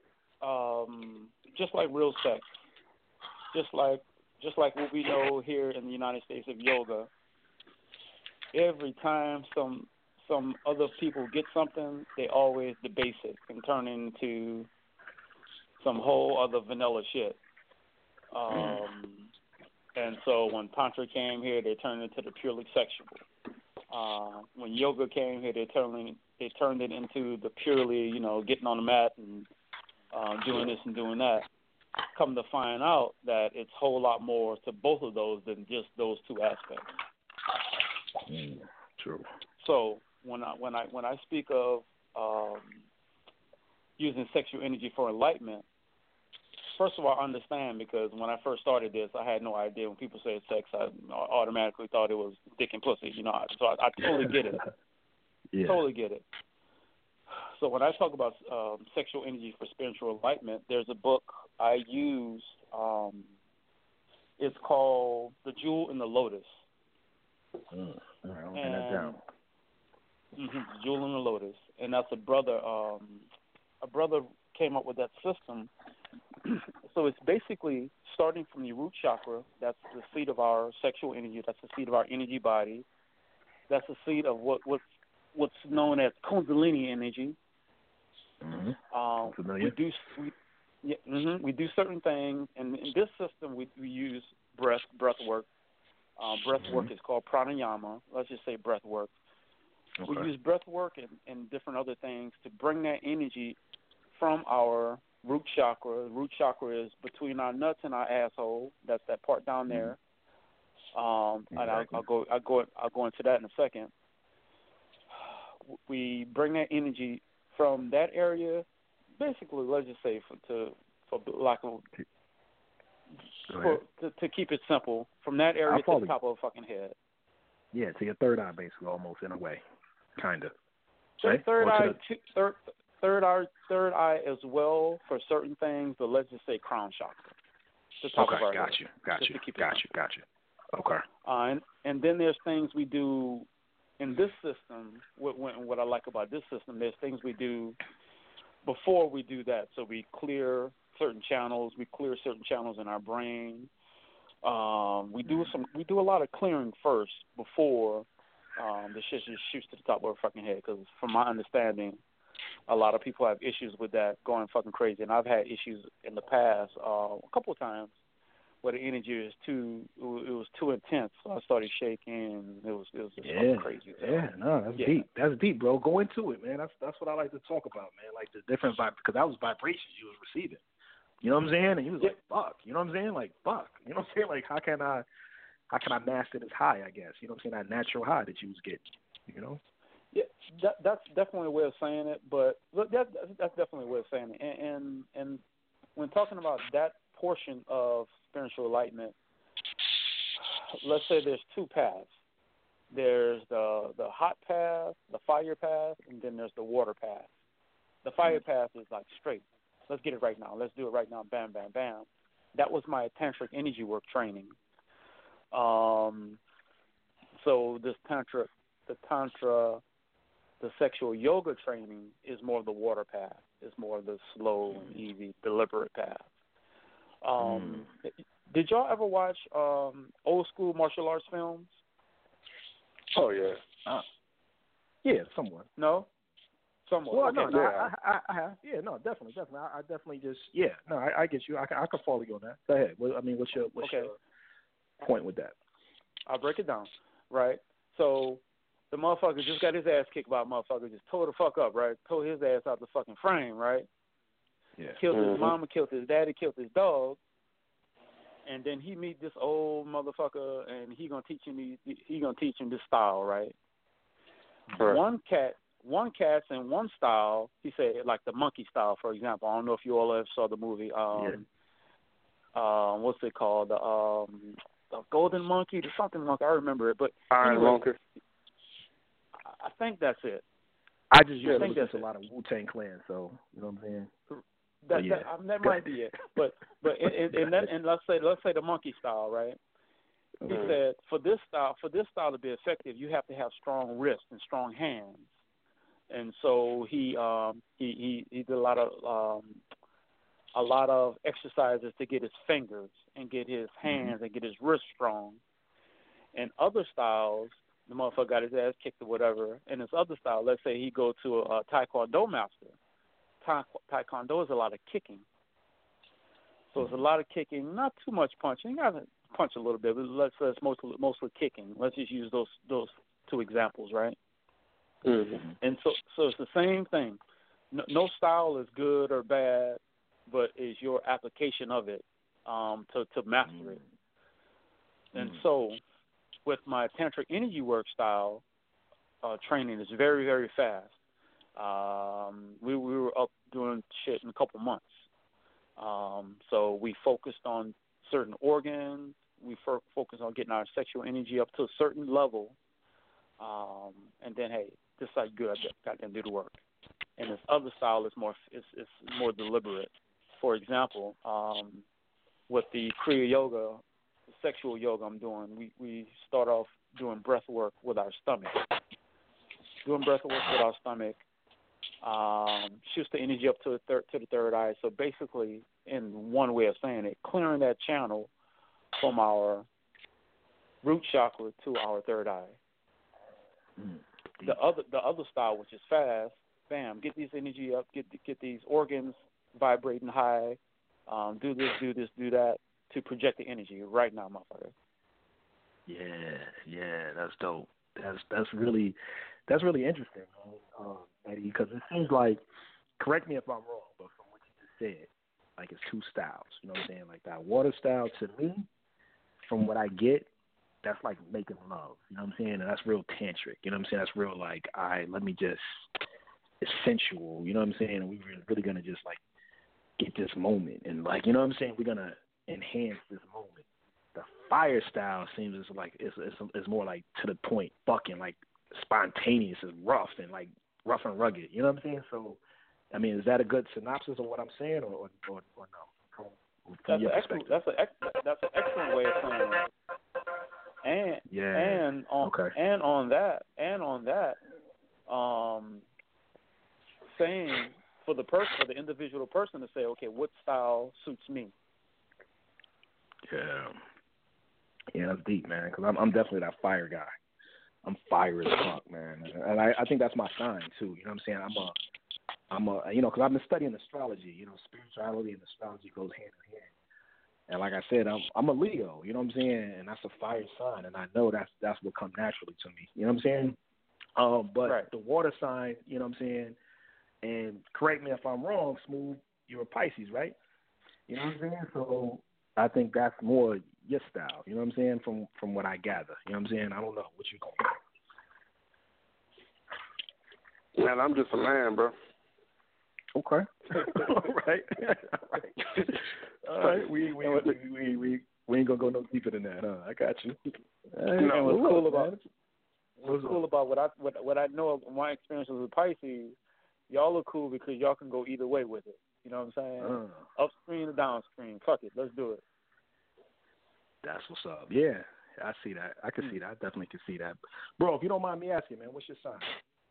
Speaker 5: um, just like real sex, just like just like what we know here in the United States of yoga, every time some some other people get something, they always debase it and turn into some whole other vanilla shit. Um, and so when Tantra came here, they turned it into the purely sexual. Uh, when yoga came here, they turned they turned it into the purely, you know, getting on the mat and uh, doing this and doing that. Come to find out that it's a whole lot more to both of those than just those two aspects.
Speaker 1: Mm, true.
Speaker 5: So when I when I when I speak of um, using sexual energy for enlightenment, first of all, I understand, because when I first started this, I had no idea. When people say sex, I automatically thought it was dick and pussy. You know, so I, I totally get it.
Speaker 1: Yeah.
Speaker 5: Totally get it. So when I talk about um, sexual energy for spiritual enlightenment, there's a book I use. Um, it's called The Jewel in the Lotus.
Speaker 1: Mm. All right, I'll
Speaker 5: and,
Speaker 1: that down.
Speaker 5: Mm-hmm, Jewel in the Lotus, and that's a brother. Um, a brother came up with that system. So it's basically starting from the root chakra. That's the seat of our sexual energy. That's the seat of our energy body. That's the seat of what what's what's known as Kundalini energy.
Speaker 1: Mm-hmm.
Speaker 5: Um,
Speaker 1: Familiar.
Speaker 5: we do we, yeah, mm-hmm, we do certain things, and in this system we, we use breath breath work. Uh, breath
Speaker 1: mm-hmm.
Speaker 5: work is called pranayama. Let's just say breath work.
Speaker 1: Okay.
Speaker 5: We use breath work and, and different other things to bring that energy from our root chakra. The root chakra is between our nuts and our asshole. That's that part down there. Um,
Speaker 1: exactly.
Speaker 5: And I'll, I'll go. I'll go. I'll go into that in a second. We bring that energy from that area, basically. Let's just say for to for lack of for, to, to keep it simple, from that area to the top of a fucking head.
Speaker 1: Yeah, to your third eye, basically, almost in a way, kind of.
Speaker 5: Right? Third
Speaker 1: or
Speaker 5: eye,
Speaker 1: the...
Speaker 5: two, third, third eye, third eye as well for certain things, but let's just say crown chakra. The top
Speaker 1: okay,
Speaker 5: of our
Speaker 1: got
Speaker 5: head,
Speaker 1: you, got you,
Speaker 5: to
Speaker 1: got you, got you. Okay.
Speaker 5: Uh, and and then there's things we do in this system. What what I like about this system, there's things we do before we do that. So we clear certain channels. We clear certain channels in our brain. Um, we do some. We do a lot of clearing first before um, the shit just shoots to the top of our fucking head. Because from my understanding, a lot of people have issues with that going fucking crazy, and I've had issues in the past uh, a couple of times where the energy is too. It was too intense. So I started shaking. It was it was just
Speaker 1: yeah,
Speaker 5: fucking crazy. So,
Speaker 1: yeah, no, that's
Speaker 5: yeah.
Speaker 1: deep. That's deep, bro. Go into it, man. That's that's what I like to talk about, man. Like the different vib, because that was vibrations you was receiving. You know what I'm saying? And he was
Speaker 5: yeah.
Speaker 1: like, fuck. You know what I'm saying? Like, fuck. You know what I'm saying? Like, how can I, how can I master this high, I guess? You know what I'm saying? That natural high that you was getting, you know?
Speaker 5: Yeah, that, that's definitely a way of saying it. But look, that, that's definitely a way of saying it. And, and, and when talking about that portion of spiritual enlightenment, let's say there's two paths. There's the, the hot path, the fire path, and then there's the water path. The fire path is like straight. Let's get it right now. Let's do it right now. Bam, bam, bam. That was my tantric energy work training. Um, so this tantra, the tantra, the sexual yoga training is more of the water path. It's more of the slow and easy, deliberate path. Um, mm. Did y'all ever watch um, old school martial arts films?
Speaker 6: Oh yeah.
Speaker 1: Uh, yeah, somewhat.
Speaker 5: No. Somewhat.
Speaker 1: Well,
Speaker 5: okay.
Speaker 1: no, no,
Speaker 6: yeah.
Speaker 1: I, I, I have. Yeah, no, definitely, definitely. I, I definitely just, yeah, no, I, I get you. I, I can follow you on that. Go ahead. What, I mean, what's your, what's
Speaker 5: okay.
Speaker 1: your point with that?
Speaker 5: I'll break it down, right? So the motherfucker just got his ass kicked by a motherfucker, just tore the fuck up, right? Tore his ass out the fucking frame, right?
Speaker 1: Yeah.
Speaker 5: Killed
Speaker 6: mm-hmm.
Speaker 5: his mama, killed his daddy, killed his dog, and then he meet this old motherfucker, and he gonna teach him he, he gonna teach him this style, right?
Speaker 6: Right.
Speaker 5: One cat. One cat's in one style. He said, like the monkey style, for example. I don't know if you all ever saw the movie. Um, yeah. uh, what's it called? The, um, the Golden Monkey, the something monkey. I remember it, but
Speaker 6: Iron
Speaker 5: anyway,
Speaker 6: Monkey.
Speaker 5: I think that's it.
Speaker 1: I just
Speaker 5: yeah,
Speaker 1: used
Speaker 5: think
Speaker 1: to
Speaker 5: that's
Speaker 1: a lot of Wu-Tang Clan, so you know what I'm saying.
Speaker 5: That
Speaker 1: yeah.
Speaker 5: that, I mean, that might be it. But but and, and, that, and let's say let's say the monkey style, right? He mm-hmm. said for this style for this style to be effective, you have to have strong wrists and strong hands. And so he um, he, he he did a lot of um, a lot of exercises to get his fingers and get his hands mm-hmm. and get his wrists strong. And other styles, the motherfucker got his ass kicked or whatever. And his other style, let's say he go to a, a Taekwondo master. Ta- Taekwondo is a lot of kicking. So it's a lot of kicking, not too much punching. I punch a little bit, but let's say it's mostly mostly kicking. Let's just use those those two examples, right?
Speaker 6: Mm-hmm.
Speaker 5: And so so it's the same thing. No, no style is good or bad, but it's your application of it um, to to master it. And
Speaker 1: Mm.
Speaker 5: so, with my tantric energy work style, uh, training is very very fast. Um, we we were up doing shit in a couple months. Um, so we focused on certain organs. We f- focused on getting our sexual energy up to a certain level. Um, and then, hey, this is how you good. Got them do the work. And this other style is more is is more deliberate. For example, um, with the Kriya Yoga, the sexual yoga I'm doing, we we start off doing breath work with our stomach. Doing breath work with our stomach. Um, shoots the energy up to the third to the third eye. So basically, in one way of saying it, clearing that channel from our root chakra to our third eye.
Speaker 1: Mm.
Speaker 5: The other the other style, which is fast, bam, get these energy up, get get these organs vibrating high, um, do this, do this, do that to project the energy right now, motherfucker.
Speaker 1: Yeah, yeah, that's dope. That's that's really that's really interesting, man. Um, Eddie, because it seems like, correct me if I'm wrong, but from what you just said, like it's two styles. You know what I'm saying? Like that water style to me, from what I get, that's like making love. You know what I'm saying? And that's real tantric. You know what I'm saying? That's real like, all right, let me just, it's sensual. You know what I'm saying? And we're really gonna just like get this moment, and like, you know what I'm saying? We're gonna enhance this moment. The fire style seems it's like it's, it's it's more like to the point, fucking like spontaneous, is rough and like rough and rugged. You know what I'm saying? So, I mean, is that a good synopsis of what I'm saying, or or, or, or no? From, from
Speaker 5: that's
Speaker 1: your
Speaker 5: an excellent. That's an ex- that's an excellent way of saying it. And
Speaker 1: yeah.
Speaker 5: and on
Speaker 1: okay.
Speaker 5: and on that and on that, um, saying for the person, for the individual person to say, okay, what style suits me?
Speaker 1: Yeah. Yeah, that's deep, man. Because I'm I'm definitely that fire guy. I'm fire as fuck, man. And I, I think that's my sign too. You know what I'm saying? I'm a I'm a you know because I've been studying astrology. You know, spirituality and astrology goes hand in hand. And like I said, I'm I'm a Leo. You know what I'm saying? And that's a fire sign, and I know that's that's what comes naturally to me. You know what I'm saying? Um, but
Speaker 5: right.
Speaker 1: the water sign, you know what I'm saying? And correct me if I'm wrong, Smooth, you're a Pisces, right? You know what I'm saying? So I think that's more your style. You know what I'm saying? From from what I gather. You know what I'm saying? I don't know what you think.
Speaker 6: Man, I'm just a man, bro.
Speaker 1: Okay. All right. All right. All right. We we, we we we we ain't gonna go no deeper than that, huh? I got you.
Speaker 5: And
Speaker 1: no,
Speaker 5: what's cool about
Speaker 1: man.
Speaker 5: what's cool about what I what what I know of my experiences with Pisces, y'all are cool because y'all can go either way with it. You know what I'm saying?
Speaker 1: Uh,
Speaker 5: Upstream or downstream. Fuck it, let's do it.
Speaker 1: That's what's up. Yeah, I see that. I can see that. I definitely can see that. Bro, if you don't mind me asking, man, what's your sign?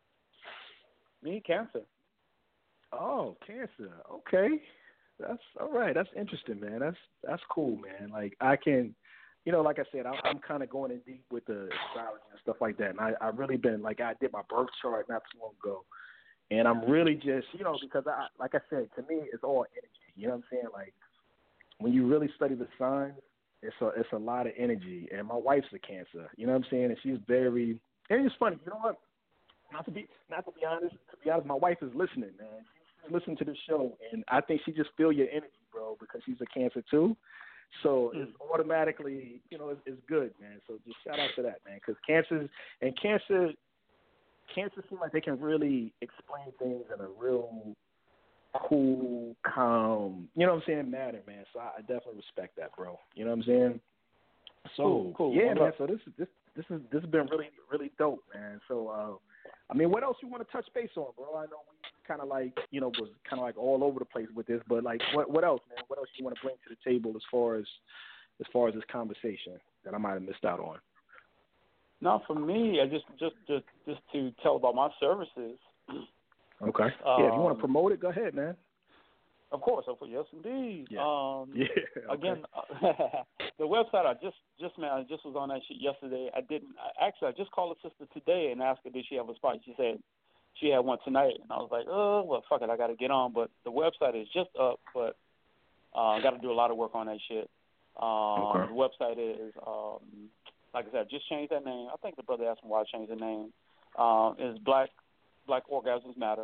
Speaker 5: Me, Cancer.
Speaker 1: Oh, Cancer. Okay. That's all right. That's interesting, man. That's that's cool, man. Like I can, you know, like I said, I, I'm kind of going in deep with the astrology and stuff like that. And I I really been like I did my birth chart not too long ago, and I'm really just, you know, because I like I said, to me it's all energy. You know what I'm saying? Like when you really study the signs, it's a it's a lot of energy. And my wife's a Cancer. You know what I'm saying? And she's very. And it's funny. You know what? Not to be not to be honest. To be honest, my wife is listening, man. Listen to the show, and I think she just feel your energy, bro, because she's a Cancer too. So mm. it's automatically, you know, it's, it's good, man. So just shout out to that, man, because Cancers and Cancer, Cancer seem like they can really explain things in a real cool, calm, you know what I'm saying, manner, man. So I, I definitely respect that, bro. You know what I'm saying? So
Speaker 5: cool, cool.
Speaker 1: yeah,
Speaker 5: well,
Speaker 1: man. So this this this is this has been really really dope, man. So. uh I mean, what else you want to touch base on, bro? I know we kind of like, you know, was kind of like all over the place with this, but like, what what else, man? What else you want to bring to the table as far as as far as this conversation that I might have missed out on?
Speaker 5: No, for me, I just just just just to tell about my services.
Speaker 1: Okay.
Speaker 5: Um,
Speaker 1: yeah, if you want to promote it, go ahead, man.
Speaker 5: Of course, of course, yes, indeed.
Speaker 1: Yeah.
Speaker 5: Um,
Speaker 1: yeah. Okay.
Speaker 5: Again, the website I just just man, I just was on that shit yesterday. I didn't I, actually. I just called the sister today and asked her did she have a spot. She said she had one tonight, and I was like, oh well, fuck it, I got to get on. But the website is just up. But Uh, got to do a lot of work on that shit. Um,
Speaker 1: okay.
Speaker 5: The website is, um, like I said, I just changed that name. I think the brother asked me why I changed the name. Um, is Black Black Orgasms Matter.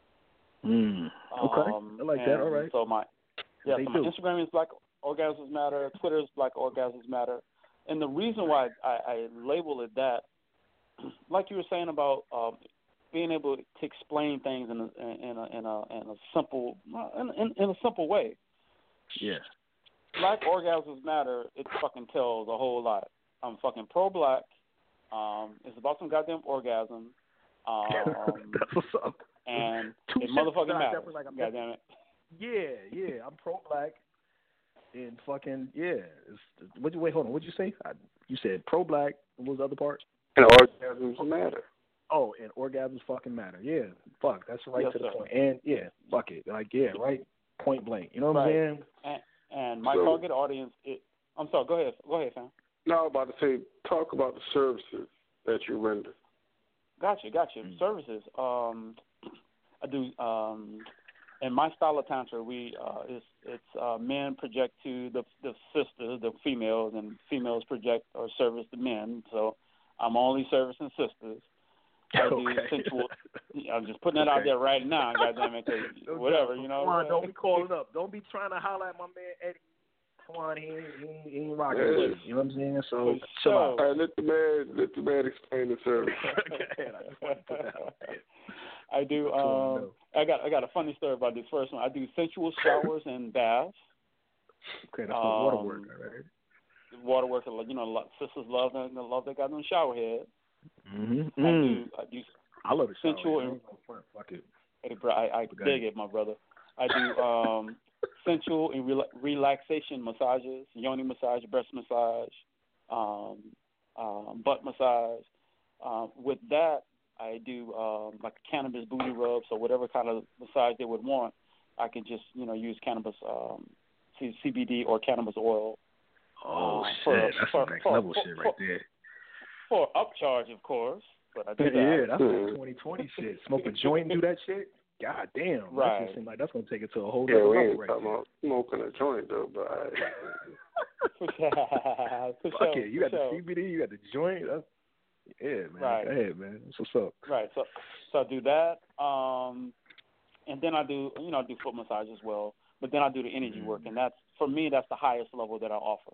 Speaker 1: Mm. Okay,
Speaker 5: Um,
Speaker 1: I like that. All right.
Speaker 5: So my yeah,
Speaker 1: They
Speaker 5: so my
Speaker 1: do.
Speaker 5: Instagram is Black Orgasms Matter. Twitter is Black Orgasms Matter. And the reason why I, I label it that, like you were saying about um, being able to explain things in a in a in a, in a simple in, in, in a simple way.
Speaker 1: Yeah.
Speaker 5: Black Orgasms Matter. It fucking tells a whole lot. I'm fucking pro-black. Um, it's about some goddamn orgasm. Um,
Speaker 1: That's what's up.
Speaker 5: and
Speaker 1: Two
Speaker 5: it
Speaker 1: shits
Speaker 5: motherfucking
Speaker 1: that I
Speaker 5: matters.
Speaker 1: definitely like. I'm
Speaker 5: Goddamn it.
Speaker 1: Yeah, yeah. I'm pro-black. And fucking yeah. It's, what you wait? Hold on. What'd you say? I, you said pro-black. What was the other part?
Speaker 6: And orgasms matter.
Speaker 1: Oh, and orgasms fucking matter. Yeah. Fuck. That's right
Speaker 5: Yes,
Speaker 1: to the
Speaker 5: sir.
Speaker 1: point. And yeah, fuck it. Like yeah, right. Point blank. You know what
Speaker 5: Right.
Speaker 1: I'm saying?
Speaker 5: And, and my
Speaker 6: So-
Speaker 5: target audience. It, I'm sorry. Go ahead. Go ahead, fam.
Speaker 6: No, I was about to say, talk about the services that you render.
Speaker 5: Gotcha, gotcha.
Speaker 1: Mm.
Speaker 5: Services. Um, I do. Um, in my style of tantra, we uh, it's it's uh, men project to the the sisters, the females, and females project or service the men. So I'm only servicing sisters. I do
Speaker 1: Okay.
Speaker 5: sensual. I'm just putting that out
Speaker 1: Okay.
Speaker 5: there right now. Goddamn it, 'cause whatever, you know.
Speaker 1: Come on, don't be calling up. Don't be trying to holler at my man Eddie. Come on, he ain't, he ain't, he ain't rocking
Speaker 6: Yeah.
Speaker 1: with it. You know what I'm saying? So
Speaker 5: For
Speaker 1: chill
Speaker 5: sure.
Speaker 1: out.
Speaker 6: All right, let the man let the man explain the service.
Speaker 1: Go ahead. I just want to put that out there.
Speaker 5: I do.
Speaker 1: That's all I
Speaker 5: Um,
Speaker 1: know.
Speaker 5: I got. I got a funny story about this first one. I do sensual showers and baths.
Speaker 1: Okay, that's um, water
Speaker 5: Um,
Speaker 1: work, all right?
Speaker 5: Water work. You know, lo- sisters love them. Love they got them shower head.
Speaker 1: Mm-hmm.
Speaker 5: I
Speaker 1: Mm.
Speaker 5: do. I do
Speaker 1: I love the shower.
Speaker 5: sensual
Speaker 1: Man.
Speaker 5: and-
Speaker 1: I ain't gonna front. Fuck it.
Speaker 5: Hey, bro, I, I
Speaker 1: Okay.
Speaker 5: dig it, my brother. I do um, sensual and rela- relaxation massages, yoni massage, breast massage, um, um, butt massage. Um, with that, I do um, like cannabis booty rub, so whatever kind of massage they would want, I can just you know use cannabis um, C- CBD or cannabis oil.
Speaker 1: Oh,
Speaker 5: Uh,
Speaker 1: shit.
Speaker 5: for-
Speaker 1: That's
Speaker 5: for-
Speaker 1: some next
Speaker 5: for-
Speaker 1: level
Speaker 5: for-
Speaker 1: shit right
Speaker 5: for-
Speaker 1: there.
Speaker 5: For upcharge, of course, but I do that.
Speaker 1: Yeah, that's
Speaker 6: Mhm.
Speaker 1: like twenty twenty shit. Smoke a joint and do that shit? God damn.
Speaker 5: Right.
Speaker 1: That just seems like that's going to take it to a whole
Speaker 6: Yeah,
Speaker 1: other
Speaker 6: we
Speaker 1: level
Speaker 6: ain't
Speaker 1: right
Speaker 6: talking
Speaker 1: there.
Speaker 6: about smoking a joint though, but I,
Speaker 5: For sure. For
Speaker 1: Fuck
Speaker 5: sure,
Speaker 1: it. You
Speaker 5: for
Speaker 1: got
Speaker 5: sure.
Speaker 1: the C B D, you got the joint. That's, yeah, man.
Speaker 5: Right.
Speaker 1: Go ahead, man. That's what's up.
Speaker 5: Right. So, so I do that, um, and then I do, you know, I do foot massage as well. But then I do the energy work, and that's for me, that's the highest level that I offer.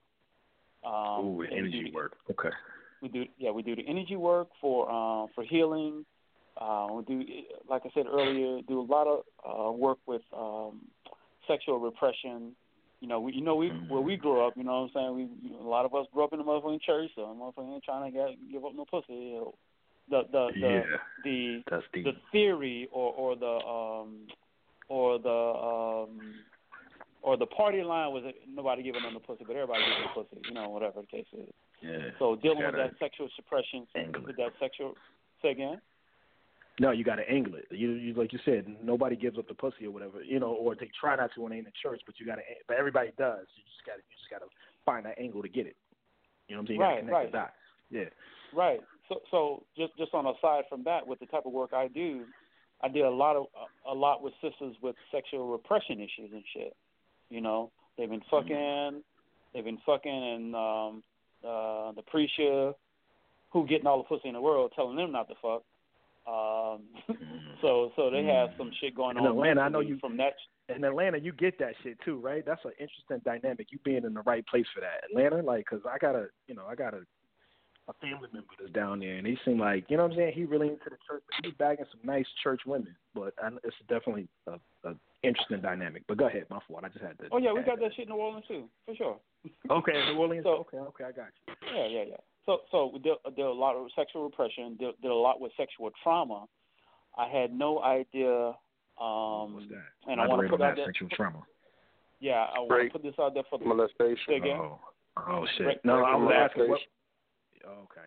Speaker 5: Um,
Speaker 1: Ooh,
Speaker 5: and we
Speaker 1: energy
Speaker 5: do the-
Speaker 1: work. Okay.
Speaker 5: We do, yeah, we do the energy work for uh, for healing. Uh, we do, like I said earlier, do a lot of uh, work with um, sexual repression. You know, we, you know, we where we grew up. You know what I'm saying? We, you know, a lot of us grew up in the motherfucking church, so motherfucking ain't trying to get, give up no pussy. You know. The the the
Speaker 1: Yeah.
Speaker 5: the
Speaker 1: That's deep.
Speaker 5: the theory or or the um or the um or the party line was that nobody giving them the pussy, but everybody giving the pussy. You know, whatever the case is.
Speaker 1: Yeah.
Speaker 5: So dealing with
Speaker 1: Gotta
Speaker 5: that sexual suppression,
Speaker 1: angle it.
Speaker 5: with that sexual. Say again.
Speaker 1: No, you got to angle it. You, you like you said, nobody gives up the pussy or whatever, you know, or they try not to when they in the church, but you got to. But everybody does. You just got to. You just got to find that angle to get it. You know what I'm saying? You
Speaker 5: Right,
Speaker 1: got to connect
Speaker 5: right.
Speaker 1: the dots. Yeah.
Speaker 5: Right. So, so just just on a side from that, with the type of work I do, I did a lot of a lot with sisters with sexual repression issues and shit. You know, they've been fucking, mm-hmm. they've been fucking, and um, uh, the preacher who getting all the pussy in the world telling them not to fuck. Um, so so they have some shit going
Speaker 1: in
Speaker 5: on.
Speaker 1: Atlanta, I know you
Speaker 5: from that.
Speaker 1: In Atlanta, you get that shit too, right? That's an interesting dynamic. You being in the right place for that. Atlanta, like, cause I got a, you know, I got a, a family member that's down there, and he seemed like, you know what I'm saying? He really into the church, but he was bagging some nice church women. But I, it's definitely a, a interesting dynamic. But go ahead, my fault. I just had to.
Speaker 5: Oh yeah, we got that shit in New Orleans too, for sure.
Speaker 1: Okay, New Orleans.
Speaker 5: So,
Speaker 1: okay, okay, I got you.
Speaker 5: Yeah, yeah, yeah. So, so we did, did a lot of sexual repression. Did, did a lot with sexual trauma. I had no idea. Um,
Speaker 1: What's that?
Speaker 5: And I want to put
Speaker 1: that
Speaker 5: out that
Speaker 1: sexual trauma.
Speaker 5: Yeah, I want to put this out there for the
Speaker 6: molestation.
Speaker 5: Again?
Speaker 1: Oh, oh shit.
Speaker 5: Rape,
Speaker 1: no,
Speaker 5: rape,
Speaker 1: I was asking what. Oh, okay.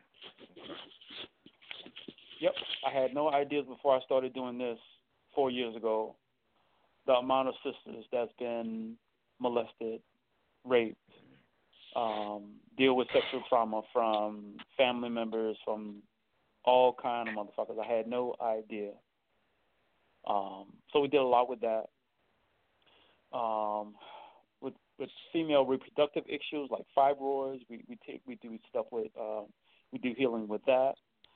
Speaker 5: Yep, I had no ideas before I started doing this four years ago. The amount of sisters that's been molested, raped, um, deal with sexual trauma from family members, from all kind of motherfuckers. I had no idea. Um, so we did a lot with that. Um, with with female reproductive issues like fibroids. We we take we do stuff with uh, we do healing with that.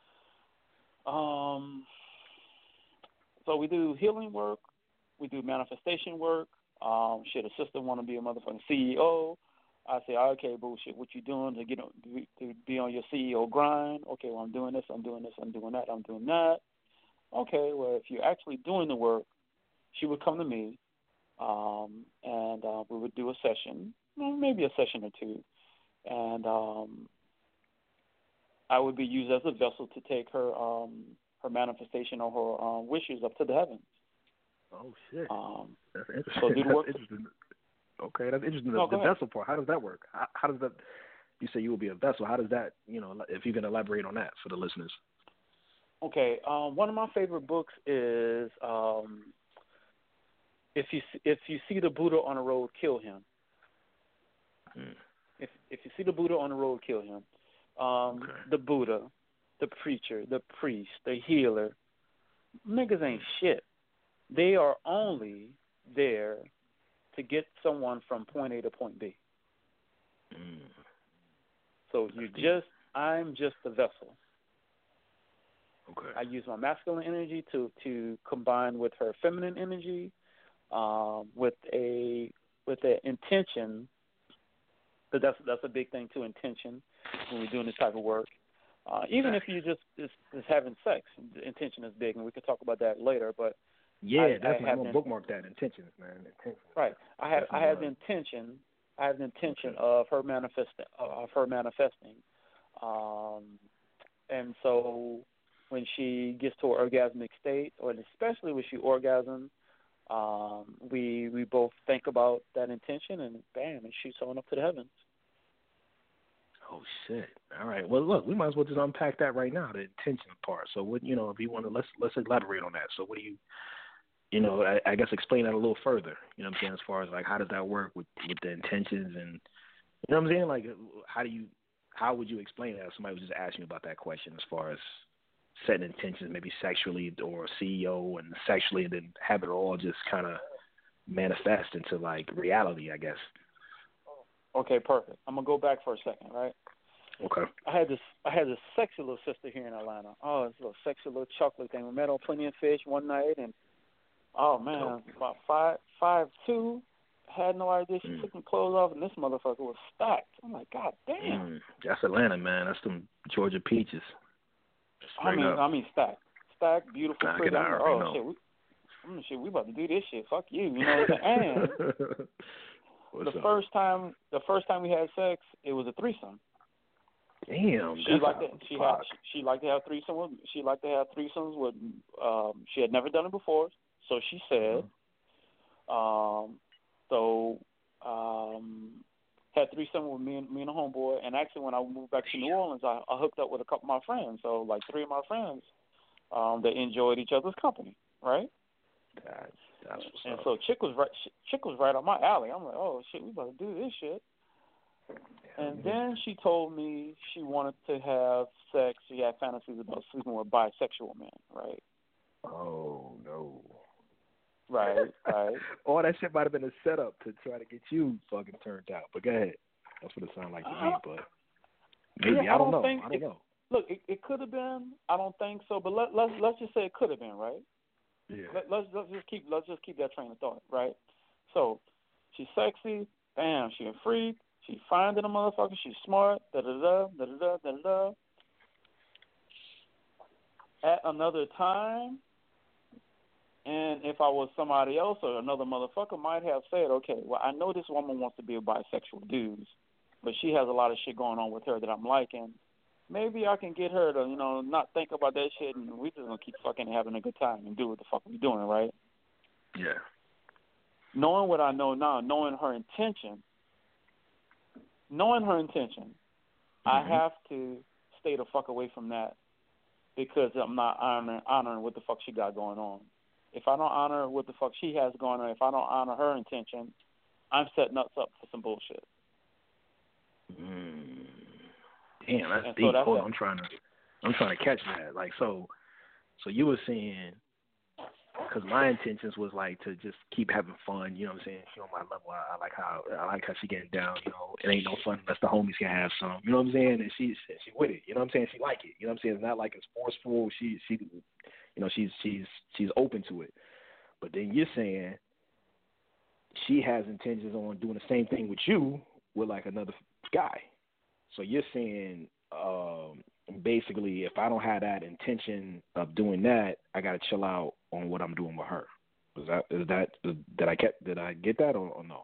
Speaker 5: Um, so we do healing work. We do manifestation work. Um, shit, a sister want to be a motherfucking C E O. I say, okay, bullshit. What you doing to get on, to be on your C E O grind? Okay, well, I'm doing this. I'm doing this. I'm doing that. I'm doing that. Okay, well, if you're actually doing the work, she would come to me, um, and uh, we would do a session, maybe a session or two, and um, I would be used as a vessel to take her um, her manifestation or her um, wishes up to the heavens.
Speaker 1: Oh shit!
Speaker 5: Um,
Speaker 1: that's interesting.
Speaker 5: So do the
Speaker 1: That's
Speaker 5: work.
Speaker 1: interesting. Okay, that's interesting.
Speaker 5: No,
Speaker 1: the
Speaker 5: go
Speaker 1: the
Speaker 5: ahead.
Speaker 1: vessel part. How does that work? How, how does that? You say you will be a vessel. How does that? You know, if you can elaborate on that for the listeners.
Speaker 5: Okay, um, one of my favorite books is um, if you if you see the Buddha on the road, kill him.
Speaker 1: Hmm.
Speaker 5: If if you see the Buddha on the road, kill him. Um,
Speaker 1: Okay.
Speaker 5: The Buddha, the preacher, the priest, the healer, niggas ain't shit. They are only there to get someone from point A to point B.
Speaker 1: Mm.
Speaker 5: So you just, I'm just the vessel.
Speaker 1: Okay.
Speaker 5: I use my masculine energy to, to combine with her feminine energy, um, with a with an intention. But that's that's a big thing too, intention when we're doing this type of work. Uh, even if you just, just just having sex, the intention is big, and we could talk about that later. But
Speaker 1: Yeah,
Speaker 5: I,
Speaker 1: definitely.
Speaker 5: I
Speaker 1: I'm
Speaker 5: have
Speaker 1: gonna
Speaker 5: an,
Speaker 1: bookmark that intentions, man. Intentions.
Speaker 5: right. I have I
Speaker 1: Definitely
Speaker 5: have the
Speaker 1: right.
Speaker 5: intention. I have the intention
Speaker 1: Okay.
Speaker 5: of her manifest of her manifesting, um, and so when she gets to her orgasmic state, or especially when she orgasms, um, we we both think about that intention, and bam, it shoots on up to the heavens.
Speaker 1: Oh shit! All right. Well, look, we might as well just unpack that right now, the intention part. So, what you know, if you want to, let's let's elaborate on that. So, what do you, you know, I, I guess explain that a little further. You know what I'm saying? As far as like, how does that work with with the intentions, and you know what I'm saying? Like, how do you, how would you explain that if somebody was just asking you about that question as far as setting intentions, maybe sexually or C E O and sexually, and then have it all just kind of manifest into like reality, I guess.
Speaker 5: Okay, perfect. I'm gonna go back for a second, right?
Speaker 1: Okay.
Speaker 5: I had this I had this sexy little sister here in Atlanta. Oh, this little sexy little chocolate thing. We met on Plenty of Fish one night, and oh man,
Speaker 1: Dope.
Speaker 5: about five five two. Had no idea. She
Speaker 1: Mm.
Speaker 5: took my clothes off, and this motherfucker was stacked. I'm like, God damn.
Speaker 1: Mm. That's Atlanta, man. That's them Georgia peaches.
Speaker 5: I mean,
Speaker 1: up.
Speaker 5: I mean stacked, stacked, beautiful,
Speaker 1: Nah, I
Speaker 5: pretty.
Speaker 1: can
Speaker 5: I'm like,
Speaker 1: already
Speaker 5: oh
Speaker 1: know.
Speaker 5: shit, we, I'm like, shit, we about to do this shit. Fuck you, you know what I'm saying? And
Speaker 1: What's
Speaker 5: the
Speaker 1: up?
Speaker 5: first time, the first time we had sex, it was a threesome.
Speaker 1: Damn,
Speaker 5: She
Speaker 1: that's
Speaker 5: liked
Speaker 1: a
Speaker 5: to, she
Speaker 1: fuck.
Speaker 5: had she, she liked to have threesome with, she liked to have threesomes with um she had never done it before, so she said
Speaker 1: Mhm.
Speaker 5: um so um had threesome with me and me and a homeboy, and actually when I moved back to New Orleans I, I hooked up with a couple of my friends, so like three of my friends um they enjoyed each other's company, right?
Speaker 1: God, that's what's
Speaker 5: And
Speaker 1: up.
Speaker 5: so chick was right chick was right up my alley. I'm like, oh shit, we about to do this shit. And then she told me she wanted to have sex. She had fantasies about sleeping with bisexual men, right?
Speaker 1: Oh no.
Speaker 5: Right, right.
Speaker 1: All that shit might have been a setup to try to get you fucking turned out. But go ahead. That's what it sounded like to me. But maybe
Speaker 5: Yeah,
Speaker 1: I
Speaker 5: I
Speaker 1: don't
Speaker 5: don't
Speaker 1: know.
Speaker 5: think
Speaker 1: I don't
Speaker 5: it,
Speaker 1: know.
Speaker 5: Look, it, it could have been. I don't think so. But let let's let's just say it could have been, right?
Speaker 1: Yeah.
Speaker 5: Let, let's let's just keep let's just keep that train of thought, right? So she's sexy. Bam, she a freak. She fine to the motherfucker. She's smart. Da da da da da da da. At another time, and if I was somebody else or another motherfucker, might have said, okay, well, I know this woman wants to be a bisexual dude, but she has a lot of shit going on with her that I'm liking. Maybe I can get her to, you know, not think about that shit, and we just gonna keep fucking having a good time and do what the fuck we doing, right?
Speaker 1: Yeah.
Speaker 5: Knowing what I know now, knowing her intention, knowing her intention,
Speaker 1: Mm-hmm.
Speaker 5: I have to stay the fuck away from that because I'm not honoring, honoring what the fuck she got going on. If I don't honor what the fuck she has going on, if I don't honor her intention, I'm setting us up for some bullshit.
Speaker 1: Mm. Damn, that's
Speaker 5: And
Speaker 1: deep.
Speaker 5: so that's
Speaker 1: Hold
Speaker 5: a-
Speaker 1: on, I'm trying to, I'm trying to catch that. Like, so, so you were saying, because my intentions was like to just keep having fun. You know what I'm saying? She on my level. I, I like how I like how she getting down. You know, it ain't no fun unless the homies can have some. You know what I'm saying? And she she with it. You know what I'm saying? She like it. You know what I'm saying? It's not like it's forceful. She she, you know, she's she's she's open to it. But then you're saying she has intentions on doing the same thing with you with like another guy. So you're saying. Um, Basically, if I don't have that intention of doing that, I gotta chill out on what I'm doing with her. Is that is that did I get did I get that or, or no?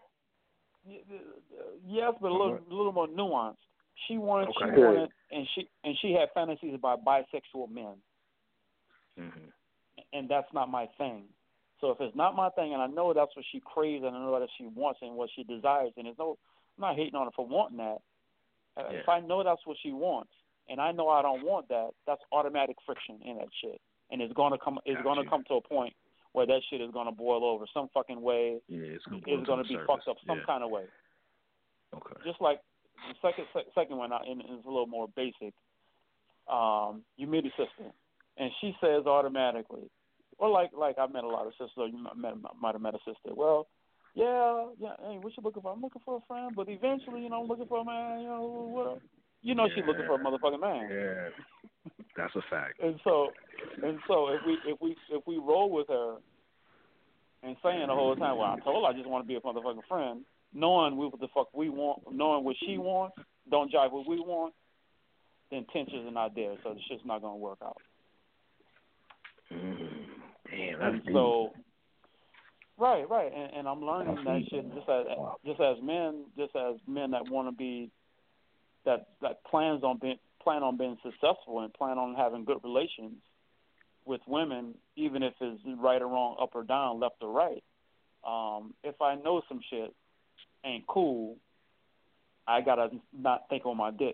Speaker 5: Yes, but a little a little more nuanced. She wanted,
Speaker 1: okay.
Speaker 5: she wanted, and she and she had fantasies about bisexual men,
Speaker 1: mm-hmm.
Speaker 5: and that's not my thing. So if it's not my thing, and I know that's what she craves, and I know that she wants and what she desires, and there's no, I'm not hating on her for wanting that.
Speaker 1: Yeah.
Speaker 5: If I know that's what she wants. And I know I don't want that. That's automatic friction in that shit, and it's gonna come. It's gonna come to a point where that shit is gonna boil over some fucking way.
Speaker 1: Yeah, it's gonna,
Speaker 5: it's gonna be
Speaker 1: surface.
Speaker 5: fucked up some
Speaker 1: yeah.
Speaker 5: kind of way.
Speaker 1: Okay.
Speaker 5: Just like the second second one, and it's a little more basic. Um, you meet a sister, and she says automatically, or like like I met a lot of sisters. Or you met, might have met a sister. Well, yeah, yeah. Hey, what you looking for? I'm looking for a friend, but eventually, you know, I'm looking for a man. You know, what? You know,
Speaker 1: yeah.
Speaker 5: she's looking for a motherfucking man.
Speaker 1: Yeah, that's a fact.
Speaker 5: And so, and so, if we if we if we roll with her and saying the whole time, well, I told her I just want to be a motherfucking friend, knowing what the fuck we want, knowing what she wants, don't jive what we want, the intentions are not there, so the shit's not gonna work out.
Speaker 1: Mm, damn, that's
Speaker 5: and
Speaker 1: deep.
Speaker 5: so, right, right, and, and I'm learning
Speaker 1: that's
Speaker 5: that
Speaker 1: deep.
Speaker 5: shit just as just as men, just as men that want to be. That, that plans on being plan on being successful and plan on having good relations with women, even if it's right or wrong, up or down, left or right. Um, if I know some shit ain't cool, I gotta not think on my dick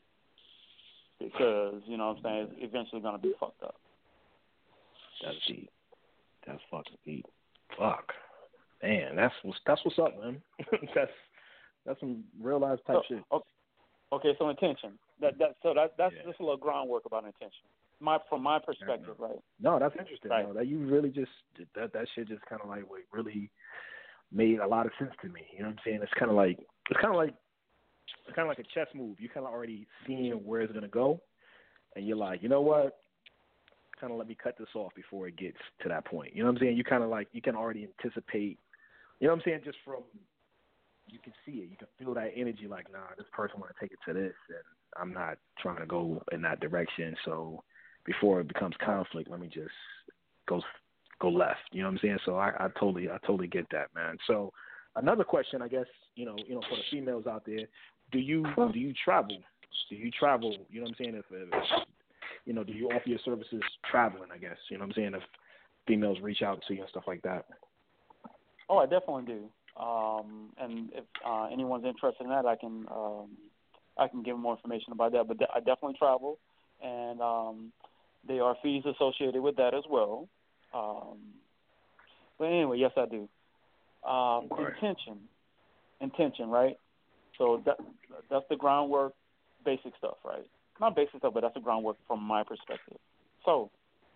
Speaker 5: because you know what I'm saying it's eventually gonna be fucked up.
Speaker 1: That's deep. That's fucking deep. Fuck, man. That's that's what's up, man. that's that's some real life type
Speaker 5: so,
Speaker 1: shit.
Speaker 5: Okay. Okay, so intention. That that so that that's
Speaker 1: yeah.
Speaker 5: just a little groundwork about intention. My from my perspective, right?
Speaker 1: No, that's interesting.
Speaker 5: Right.
Speaker 1: No, that you really just that that shit just kind of like what really made a lot of sense to me. You know what I'm saying? It's kind of like it's kind of like it's kind of like a chess move. You kind of already seeing where it's gonna go, and you're like, you know what? Kind of let me cut this off before it gets to that point. You know what I'm saying? You kind of like you can already anticipate. You know what I'm saying? Just from you can see it. You can feel that energy like, nah, this person want to take it to this, and I'm not trying to go in that direction. So before it becomes conflict, let me just go go left. You know what I'm saying? So I, I totally I totally get that, man. So another question, I guess, you know, you know, for the females out there, do you do you travel? Do you travel? You know what I'm saying? If, if you know, do you offer your services traveling? I guess you know what I'm saying. If females reach out to you and stuff like that.
Speaker 5: Oh, I definitely do. Um, and if uh, anyone's interested in that, I can um, I can give more information about that. But de- I definitely travel, and um, there are fees associated with that as well. Um, but anyway, yes, I do. Um,
Speaker 1: okay.
Speaker 5: Intention, intention, right? So that that's the groundwork, basic stuff, right? Not basic stuff, but that's the groundwork from my perspective. So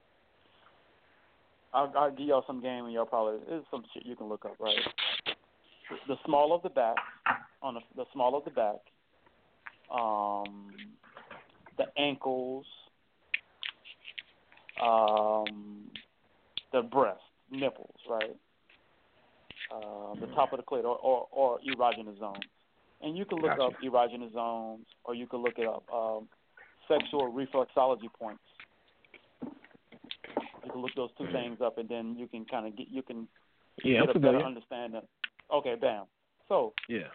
Speaker 5: I'll, I'll give y'all some game, and y'all probably it's some shit you can look up, right? The small of the back, on the, the small of the back, um, the ankles, um, the breast, nipples, right? Uh, the top of the clit, or, or, or erogenous zones. And you can look
Speaker 1: gotcha.
Speaker 5: up erogenous zones, or you can look it up, um, sexual reflexology points. You can look those two things up, and then you can kind of get you can
Speaker 1: yeah,
Speaker 5: get
Speaker 1: I'm
Speaker 5: a better
Speaker 1: familiar.
Speaker 5: understanding. Okay, bam. So
Speaker 1: yeah,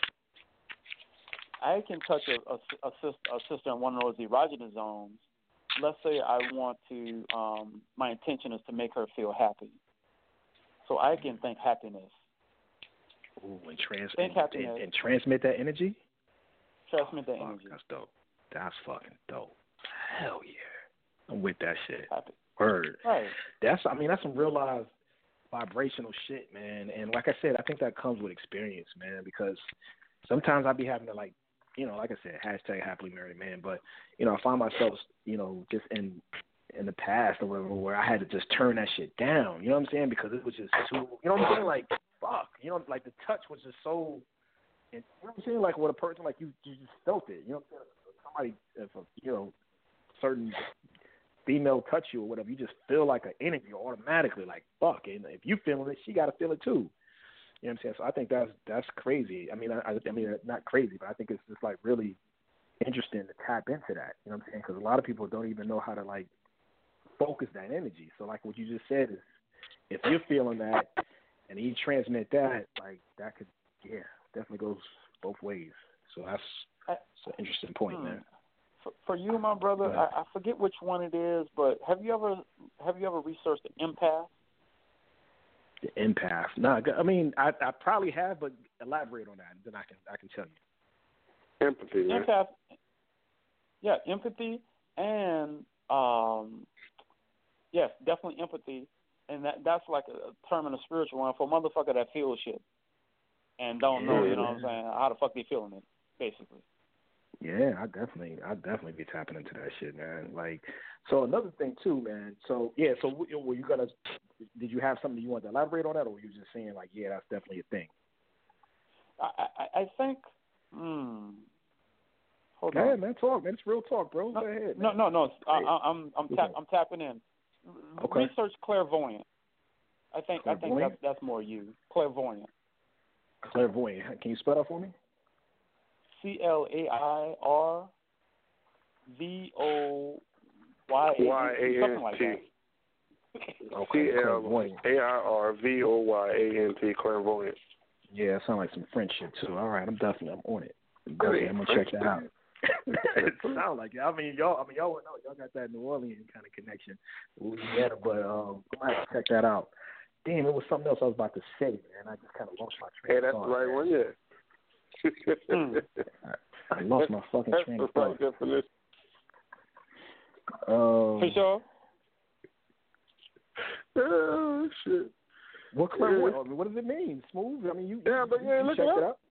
Speaker 5: I can touch a, a, a, sister, a sister in one of those erogenous zones. Let's say I want to. Um, my intention is to make her feel happy. So I can think happiness.
Speaker 1: Ooh, and, trans-
Speaker 5: think
Speaker 1: and,
Speaker 5: happiness.
Speaker 1: and, and transmit that energy.
Speaker 5: Transmit that
Speaker 1: Fuck,
Speaker 5: energy.
Speaker 1: That's dope. That's fucking dope. Hell yeah, I'm with that shit.
Speaker 5: Happy.
Speaker 1: Word.
Speaker 5: Right.
Speaker 1: That's. I mean, that's some real live vibrational shit, man. And like I said, I think that comes with experience, man, because sometimes I be having to, like, you know, like I said, hashtag happily married man, but, you know, I find myself, you know, just in in the past or whatever, where I had to just turn that shit down. You know what I'm saying? Because it was just too. You know what I'm saying? Like fuck. You know, like the touch was just so. And, you know what I'm saying? Like with a person, like you, you just felt it. You know what I'm saying? Somebody, if a, you know, certain female touch you or whatever, you just feel like an energy automatically. Like fuck. And if you feeling it, she got to feel it too. You know what I'm saying? So I think that's that's crazy. I mean, I, I mean, not crazy, but I think it's just like really interesting to tap into that. You know what I'm saying? Because a lot of people don't even know how to like focus that energy. So like what you just said is, if you're feeling that and you transmit that, like that could, yeah, definitely goes both ways. So that's, that's an interesting point, hmm. man.
Speaker 5: For, for you, my brother, I, I forget which one it is, but have you ever have you ever researched the empath?
Speaker 1: The empath. No, I mean I, I probably have, but elaborate on that, and then I can I can tell you.
Speaker 6: Empathy, right?
Speaker 5: Empath. Yeah, empathy and um, yes, definitely empathy, and that that's like a term in a spiritual one for a motherfucker that feels shit and don't know. You know what I'm saying? How the fuck they feeling it, basically.
Speaker 1: Yeah, I definitely, I definitely be tapping into that shit, man. Like, so another thing too, man. So yeah, so were you gonna? Did you have something you wanted to elaborate on that, or were you just saying like, yeah, that's definitely a thing?
Speaker 5: I, I, I think. Hmm. Hold
Speaker 1: Go
Speaker 5: on.
Speaker 1: ahead, man. Talk, man. It's real talk, bro.
Speaker 5: No,
Speaker 1: Go ahead.
Speaker 5: No,
Speaker 1: man.
Speaker 5: no, no. I, I, I'm, I'm, tap, I'm tapping in.
Speaker 1: Okay.
Speaker 5: Research clairvoyant. I think,
Speaker 1: clairvoyant?
Speaker 5: I think that's that's more you. Clairvoyant.
Speaker 1: Clairvoyant. Can you spell that for me?
Speaker 5: C L A I R V O Y A N T, something like that.
Speaker 6: C L A I R V O Y A N T, clairvoyant.
Speaker 1: Yeah, it sounds like some French shit too. All right, I'm definitely I'm on it. I'm, definitely, I'm gonna check that out. It sounds like it. I mean, y'all. I mean, y'all know y'all got that New Orleans kind of connection, Louisiana. But um, I might have to check that out. Damn, it was something else I was about to say, man. I just kind of lost my train.
Speaker 6: Hey, that's
Speaker 1: of thought,
Speaker 6: the right
Speaker 1: man.
Speaker 6: one, yeah.
Speaker 1: I, I lost my fucking train of thought.
Speaker 6: That's the right definition.
Speaker 1: Um,
Speaker 5: For sure.
Speaker 6: Oh shit.
Speaker 1: What clairvoyant? I mean, what does it mean? Smooth? I mean, you.
Speaker 6: Yeah, but
Speaker 1: you,
Speaker 6: yeah,
Speaker 1: you
Speaker 6: look
Speaker 1: check
Speaker 6: it
Speaker 1: it
Speaker 6: up.
Speaker 1: out.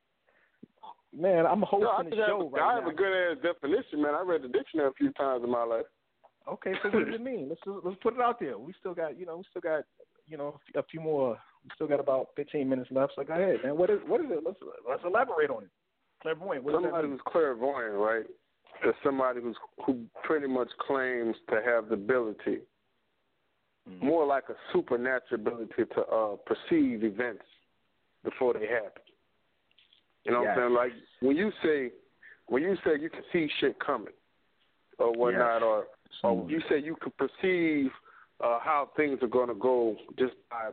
Speaker 1: Man, I'm hosting
Speaker 6: no, I
Speaker 1: the
Speaker 6: have,
Speaker 1: show right
Speaker 6: I
Speaker 1: now.
Speaker 6: have a good ass definition, man. I read the dictionary a few times in my life.
Speaker 1: Okay, so what does it mean? Let's let's put it out there. We still got, you know, we still got, you know, a few more. We still got about fifteen minutes left. So go ahead, man. What is what is it? Let's let's elaborate on it. Clairvoyant. What
Speaker 6: somebody who's clairvoyant, right, is somebody who's who pretty much claims to have the ability, mm. more like a supernatural ability to uh, perceive events before they happen. You know
Speaker 1: yes.
Speaker 6: what I'm saying? Like when you say when you say you can see shit coming or whatnot,
Speaker 1: yes.
Speaker 6: or or you say you can perceive uh, how things are going to go just by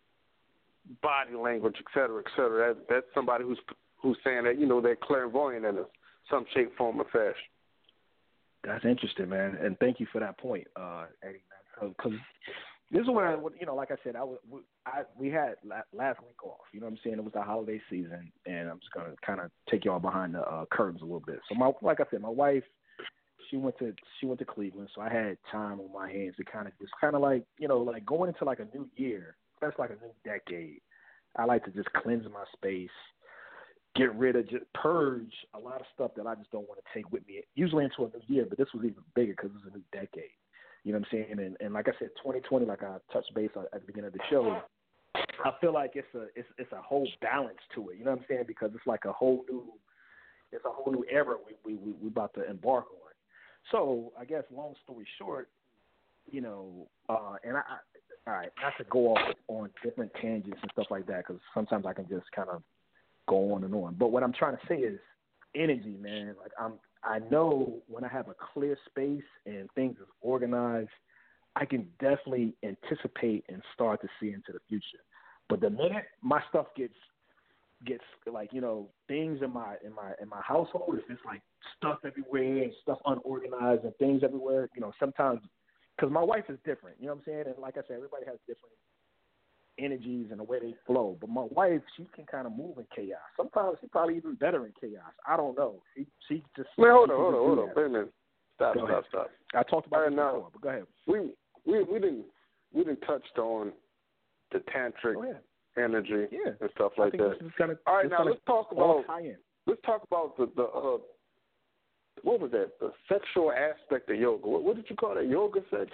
Speaker 6: body language, et cetera, et cetera. That, that's somebody who's who's saying that, you know, they're clairvoyant in a, some shape, form, or fashion.
Speaker 1: That's interesting, man, and thank you for that point, uh, Eddie. Because this is where, you know, like I said, I, was, I we had last week off. You know what I'm saying? It was the holiday season, and I'm just gonna kind of take y'all behind the uh, curtains a little bit. So, my like I said, my wife, she went to she went to Cleveland, so I had time on my hands to kind of just kind of like, you know, like going into like a new year. That's like a new decade. I like to just cleanse my space, get rid of, just purge a lot of stuff that I just don't want to take with me, usually into a new year, but this was even bigger because it was a new decade. You know what I'm saying? And, and like I said, twenty twenty, like I touched base at the beginning of the show, I feel like it's a it's it's a whole balance to it. You know what I'm saying? Because it's like a whole new, it's a whole new era we we we, we about to embark on. So I guess long story short, you know, uh, and I, I all right, not to go off on different tangents and stuff like that, because sometimes I can just kind of go on and on. But what I'm trying to say is energy, man. Like I'm, I know when I have a clear space and things is organized, I can definitely anticipate and start to see into the future. But the minute my stuff gets gets like, you know, things in my in my in my household, if it's like stuff everywhere and stuff unorganized and things everywhere, you know, sometimes because my wife is different, you know what I'm saying? And like I said, everybody has different energies and the way they flow. But my wife, she can kind of move in chaos. Sometimes she's probably even better in chaos. I don't know. She she just
Speaker 6: Wait, hold
Speaker 1: she
Speaker 6: on, hold on, hold on.
Speaker 1: that.
Speaker 6: Wait a minute. Stop,
Speaker 1: go
Speaker 6: stop,
Speaker 1: ahead.
Speaker 6: stop.
Speaker 1: I talked about
Speaker 6: right,
Speaker 1: this
Speaker 6: now,
Speaker 1: before, but go ahead.
Speaker 6: We we we didn't we didn't touched on the tantric energy
Speaker 1: yeah.
Speaker 6: and stuff
Speaker 1: I
Speaker 6: like
Speaker 1: think
Speaker 6: that.
Speaker 1: This is gonna,
Speaker 6: all right, now let's talk about
Speaker 1: tie-in.
Speaker 6: let's talk about the the uh, what was that? The sexual aspect of yoga. What, what did you call that? Yoga sex?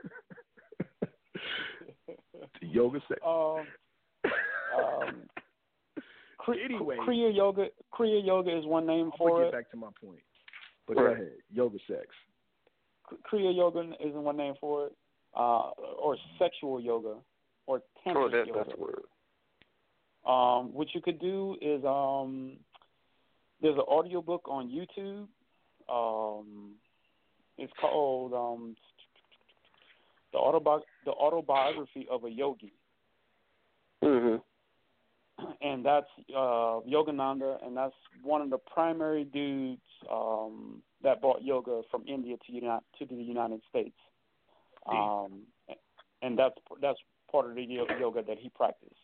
Speaker 1: The yoga sex.
Speaker 5: Um, um, Kri-
Speaker 1: anyway,
Speaker 5: Kriya yoga. Kriya yoga is one name
Speaker 1: I'm
Speaker 5: for
Speaker 1: gonna
Speaker 5: it.
Speaker 1: get back to my point. But
Speaker 6: Right.
Speaker 1: go ahead. Yoga sex.
Speaker 5: Kriya yoga is one name for it, uh, or sexual yoga, or tantric
Speaker 6: Oh, that,
Speaker 5: yoga.
Speaker 6: that's the word.
Speaker 5: Um, what you could do is um, there's an audio book on YouTube. Um, it's called um, the autobi- the autobiography of a yogi,
Speaker 6: Mm-hmm.
Speaker 5: and that's uh, Yogananda, and that's one of the primary dudes um, that brought yoga from India to Uni- to the United States. Um, and that's that's part of the yo- yoga that he practiced.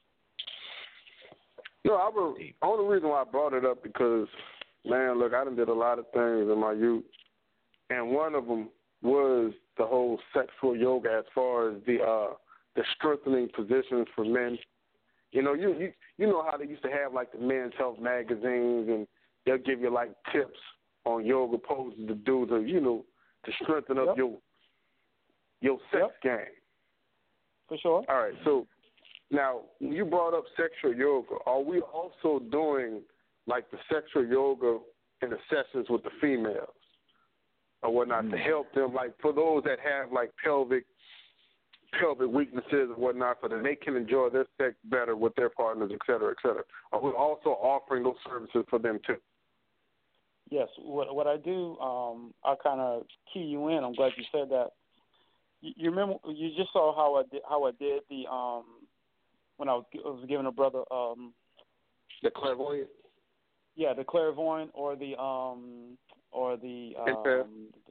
Speaker 6: No, I was, the only reason why I brought it up because, man, look, I done did a lot of things in my youth, and one of them was the whole sexual yoga as far as the uh, the strengthening positions for men. You know, you, you you know how they used to have like the men's health magazines, and they'll give you like tips on yoga poses to do to you know to strengthen up
Speaker 5: Yep.
Speaker 6: your your sex
Speaker 5: Yep.
Speaker 6: game.
Speaker 5: For sure.
Speaker 6: All right, so now when you brought up sexual yoga, are we also doing like the sexual yoga in the sessions with the females or whatnot
Speaker 1: Mm.
Speaker 6: to help them, like for those that have like pelvic pelvic weaknesses or whatnot, so that they can enjoy their sex better with their partners, et cetera, et cetera? Are we also offering those services for them too?
Speaker 5: Yes. What what I do, um, I kind of key you in. I'm glad you said that. You, you remember? You just saw how I did how I did the um when I was, I was giving a brother um
Speaker 6: The clairvoyant?
Speaker 5: yeah the clairvoyant or the um or the um
Speaker 6: Empath.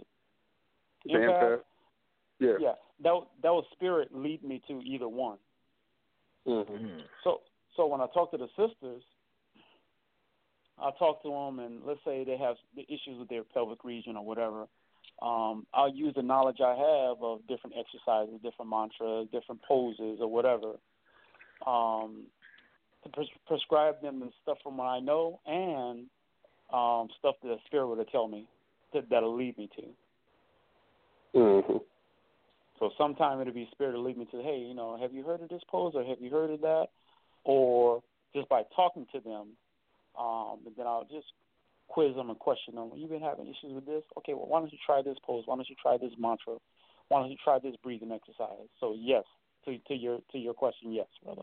Speaker 5: the
Speaker 6: The empath? Yeah.
Speaker 5: Yeah, that that was spirit lead me to either one.
Speaker 6: Mm-hmm.
Speaker 5: So so when I talk to the sisters, I talk to them, and let's say they have the issues with their pelvic region or whatever. Um, I'll use the knowledge I have of different exercises, different mantras, different poses, or whatever, um, to pres- prescribe them the stuff from what I know and um, stuff that the spirit will tell me that, that'll lead me to.
Speaker 6: Mm-hmm.
Speaker 5: So sometime it'll be spirit will lead me to, hey, you know, have you heard of this pose or have you heard of that? Or just by talking to them, um, and then I'll just quiz them and question them. You've been having issues with this? Okay, well, why don't you try this pose? Why don't you try this mantra? Why don't you try this breathing exercise? So yes, to to your to your question, yes, brother.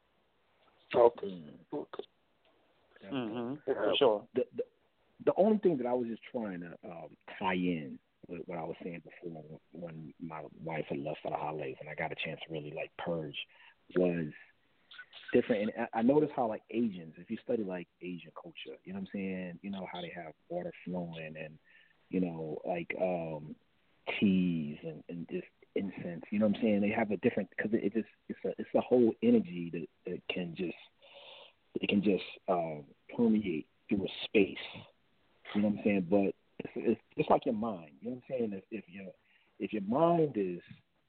Speaker 6: Okay. Okay.
Speaker 5: Mm-hmm.
Speaker 6: Yeah.
Speaker 5: For sure.
Speaker 1: The, the the only thing that I was just trying to um, tie in with what I was saying before when my wife had left for the holidays and I got a chance to really like purge was different. And I noticed how like Asians, if you study like Asian culture, you know what I'm saying, you know how they have water flowing and you know like um, teas and, and just incense. You know what I'm saying? They have a different because it, it just it's a it's a whole energy that, that can just it can just um, permeate through a space. You know what I'm saying? But it's, it's just like your mind. You know what I'm saying? If, if your if your mind is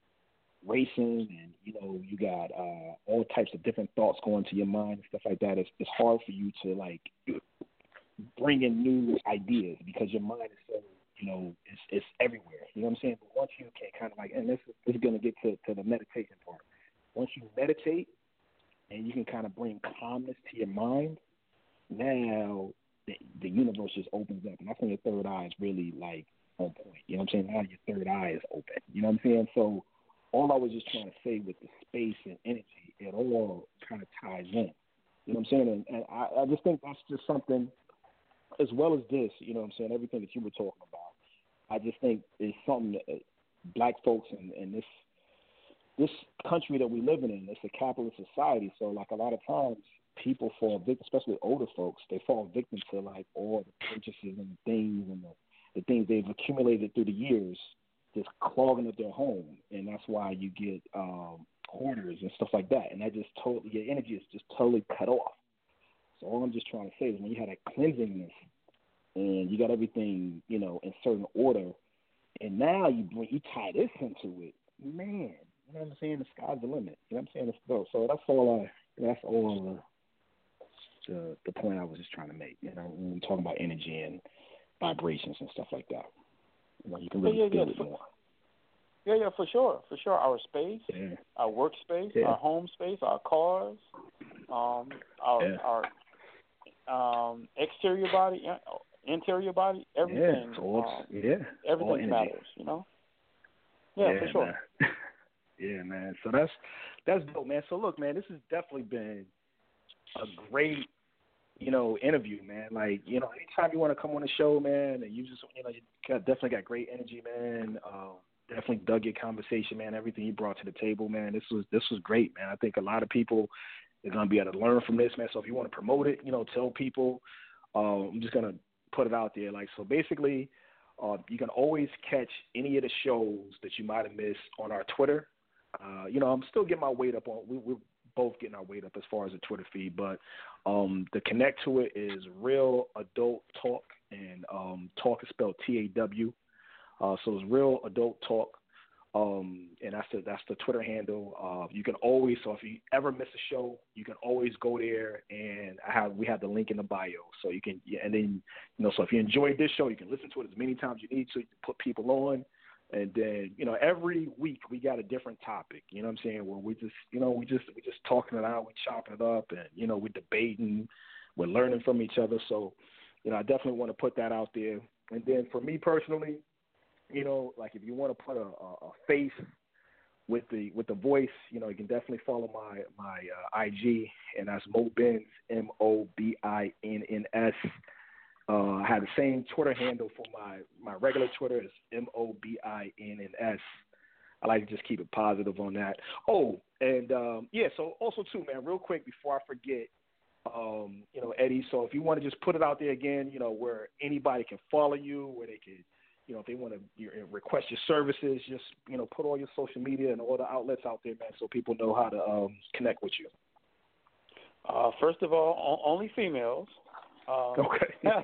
Speaker 1: racing and you know you got uh, all types of different thoughts going to your mind and stuff like that, it's it's hard for you to like bring in new ideas because your mind is so you know it's it's everywhere. You know what I'm saying? But once you can kind of like, and this is, this is going to get to to the meditation part. Once you meditate and you can kind of bring calmness to your mind, now the, the universe just opens up, and that's when your third eye is really like on point. You know what I'm saying? Now your third eye is open. You know what I'm saying? So all I was just trying to say with the space and energy, it all kind of ties in. You know what I'm saying? And, and I, I just think that's just something, as well as this, you know what I'm saying, everything that you were talking about, I just think is something that uh, black folks in, in this this country that we live in, it's a capitalist society, so like a lot of times people fall victim, especially older folks, they fall victim to like all the purchases and the things and the, the things they've accumulated through the years just clogging up their home, and that's why you get um, hoarders and stuff like that, and that just totally, your energy is just totally cut off. So all I'm just trying to say is when you have that cleansingness and you got everything, you know, in certain order, and now you bring, you tie this into it, man, you know what I'm saying? The sky's the limit. You know what I'm saying? It's dope. So that's all I, that's all the, the the point I was just trying to make. You know, when we're talking about energy and vibrations and stuff like that. You know, you can really
Speaker 5: yeah, yeah,
Speaker 1: feel
Speaker 5: yeah,
Speaker 1: it
Speaker 5: for,
Speaker 1: more.
Speaker 5: Yeah, yeah, for sure, for sure. Our space,
Speaker 1: Yeah.
Speaker 5: our workspace,
Speaker 1: Yeah.
Speaker 5: our home space, our cars, um, our
Speaker 1: Yeah.
Speaker 5: our um, exterior body, interior body, everything.
Speaker 1: Yeah, all,
Speaker 5: um,
Speaker 1: yeah,
Speaker 5: everything matters, you know. Yeah,
Speaker 1: yeah
Speaker 5: for sure.
Speaker 1: Man. Yeah, man. So that's that's dope, man. So look, man, this has definitely been a great, you know, interview, man. Like, you know, anytime you want to come on the show, man, and you just, you know, you got, definitely got great energy, man. Um, definitely dug your conversation, man. Everything you brought to the table, man. This was this was great, man. I think a lot of people are gonna be able to learn from this, man. So if you want to promote it, you know, tell people. Um, I'm just gonna put it out there, like, so basically, uh, you can always catch any of the shows that you might have missed on our Twitter. Uh, you know, I'm still getting my weight up on. We, we're both getting our weight up as far as the Twitter feed, but um, the connect to it is Real Adult Talk, and um, talk is spelled T A W. Uh, so it's Real Adult Talk, um, and that's the that's the Twitter handle. Uh, you can always, so if you ever miss a show, you can always go there, and I have we have the link in the bio, so you can. And then, you know, so if you enjoyed this show, you can listen to it as many times you need to. You can put people on. And then, you know, every week we got a different topic, you know what I'm saying, where we just, you know, we just we just talking it out, we chopping it up, and, you know, we're debating, we're learning from each other. So, you know, I definitely want to put that out there. And then for me personally, you know, like if you want to put a, a, a face with the with the voice, you know, you can definitely follow my, my uh, I G, and that's Mo Bins, M O B I N N S. Uh, I have the same Twitter handle for my, my regular Twitter. It's M O B I N N S. I like to just keep it positive on that. Oh, and, um, yeah, so also, too, man, real quick before I forget, um, you know, Eddie, so if you want to just put it out there again, you know, where anybody can follow you, where they can, you know, if they want to you know, request your services, just, you know, put all your social media and all the outlets out there, man, so people know how to um, connect with you.
Speaker 5: Uh, first of all, o- only females. Um,
Speaker 1: okay.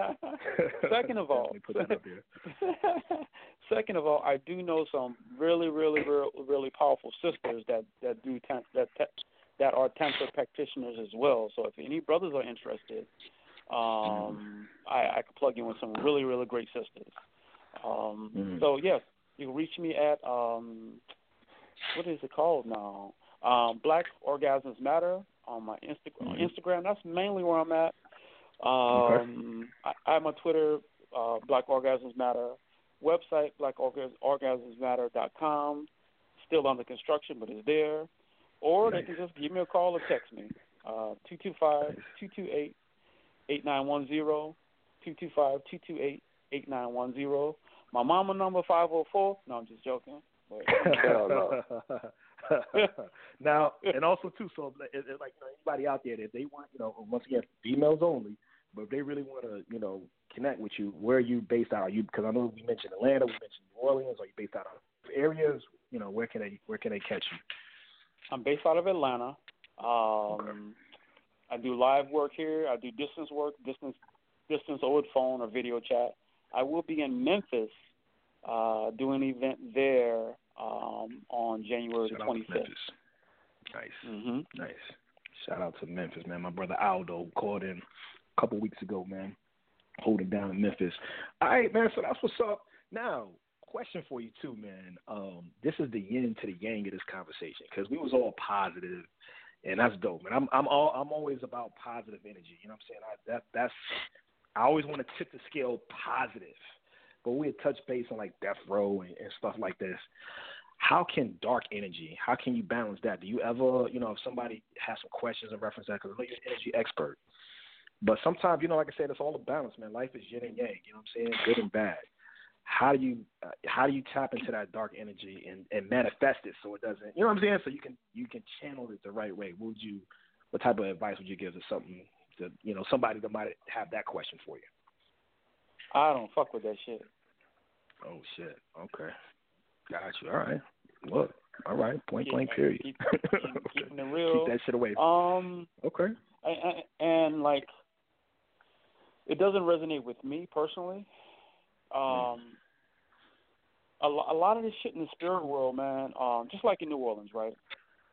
Speaker 5: second of all,
Speaker 1: put that up there.
Speaker 5: second of all, I do know some really, really, really, really powerful sisters that that do temp, that that are tantra practitioners as well. So if any brothers are interested, um, I, I could plug you in with some really, really great sisters. Um, mm. So yes, you can reach me at um, what is it called now? Um, Black Orgasms Matter on my Insta- mm. Instagram. That's mainly where I'm at. Um, okay. I, I'm on Twitter, uh, Black Orgasms Matter. Website, black orgasms matter dot com. Still under construction, but it's there. Or nice. They can just give me a call or text me. Uh, two two five, two two eight, eight nine one zero. two two five, two two eight, eight nine one zero. My mama number five oh four. No, I'm just joking. But,
Speaker 1: now, and also, too, so it, it, like you know, anybody out there, if they want, you know, once again, females only, but if they really want to, you know, connect with you, where are you based out? Are you, because I know we mentioned Atlanta, we mentioned New Orleans. Are you based out of areas? You know, where can they where can they catch you?
Speaker 5: I'm based out of Atlanta. Um,
Speaker 1: okay.
Speaker 5: I do live work here. I do distance work, distance distance over the phone or video chat. I will be in Memphis uh, doing an event there um, on January
Speaker 1: Shout
Speaker 5: the twenty-fifth.
Speaker 1: Nice,
Speaker 5: mm-hmm.
Speaker 1: nice. Shout out to Memphis, man. My brother Aldo called in a couple weeks ago, man, holding down in Memphis. All right, man, so that's what's up. Now, question for you, too, man. Um, this is the yin to the yang of this conversation, because we was all positive, and that's dope, man. I'm I'm all, I'm always about positive energy, you know what I'm saying? I, that that's I always want to tip the scale positive, but we had touched base on, like, death row and, and stuff like this. How can dark energy, how can you balance that? Do you ever, you know, if somebody has some questions in reference to that, because I know you're an energy expert, but sometimes, you know, like I said, it's all a balance, man. Life is yin and yang, you know what I'm saying? Good and bad. How do you uh, how do you tap into that dark energy and, and manifest it so it doesn't, you know what I'm saying? So you can you can channel it the right way. What would you, what type of advice would you give to something, to, you know, somebody that might have that question for you?
Speaker 5: I don't fuck with that shit.
Speaker 1: Oh, shit. Okay. Got you. All right. Look. All right. Point
Speaker 5: keep,
Speaker 1: blank period.
Speaker 5: Keep, keep, keeping it real.
Speaker 1: Keep that shit away.
Speaker 5: Um.
Speaker 1: Okay.
Speaker 5: And, and, like, it doesn't resonate with me personally. Um. Mm. A, a lot of this shit in the spirit world, man, um, just like in New Orleans, right?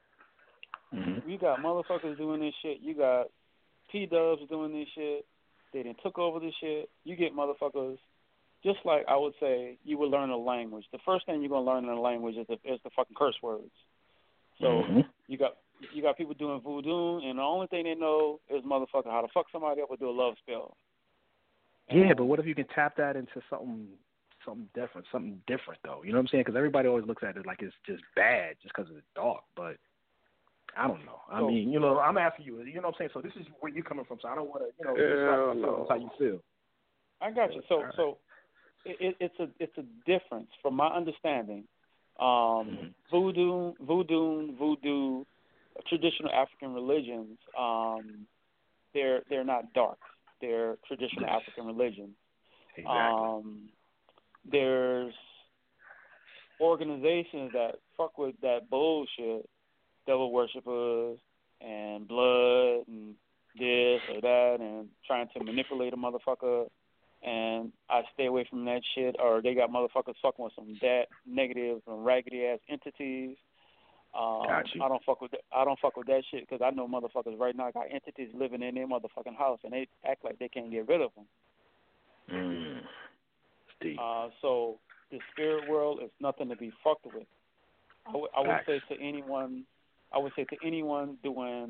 Speaker 1: Mm-hmm.
Speaker 5: You got motherfuckers doing this shit. You got P-dubs doing this shit. they done took over the shit. You get motherfuckers, just like I would say, you would learn a language. The first thing you're gonna learn in a language is the, is the fucking curse words. So
Speaker 1: mm-hmm.
Speaker 5: you got you got people doing voodoo, and the only thing they know is motherfucker how to fuck somebody up or do a love spell. And
Speaker 1: yeah, but what if you can tap that into something something different, something different though? You know what I'm saying? Because everybody always looks at it like it's just bad just because it's dark, but I don't know. I
Speaker 5: so,
Speaker 1: mean, you know, I'm asking you. You know what I'm saying? So this is where you're coming from. So I don't want to, you know,
Speaker 6: yeah,
Speaker 1: just
Speaker 6: no.
Speaker 1: how you feel.
Speaker 5: I got you. So
Speaker 1: right.
Speaker 5: so it, it's a it's a difference from my understanding. Um,
Speaker 1: mm-hmm.
Speaker 5: Voodoo, voodoo, voodoo, traditional African religions. Um, they're they're not dark. They're traditional
Speaker 1: yes.
Speaker 5: African religions.
Speaker 1: Exactly.
Speaker 5: Um, there's organizations that fuck with that bullshit, devil worshippers and blood and this or that, and trying to manipulate a motherfucker. And I stay away from that shit. Or they got motherfuckers fucking with some that negative and raggedy ass entities. Um,
Speaker 1: got you.
Speaker 5: I don't fuck with that. I don't fuck with that shit because I know motherfuckers right now got entities living in their motherfucking house and they act like they can't get rid of them.
Speaker 1: Mm. Deep.
Speaker 5: Uh, so the spirit world is nothing to be fucked with. I, w- I would say to anyone, I would say to anyone doing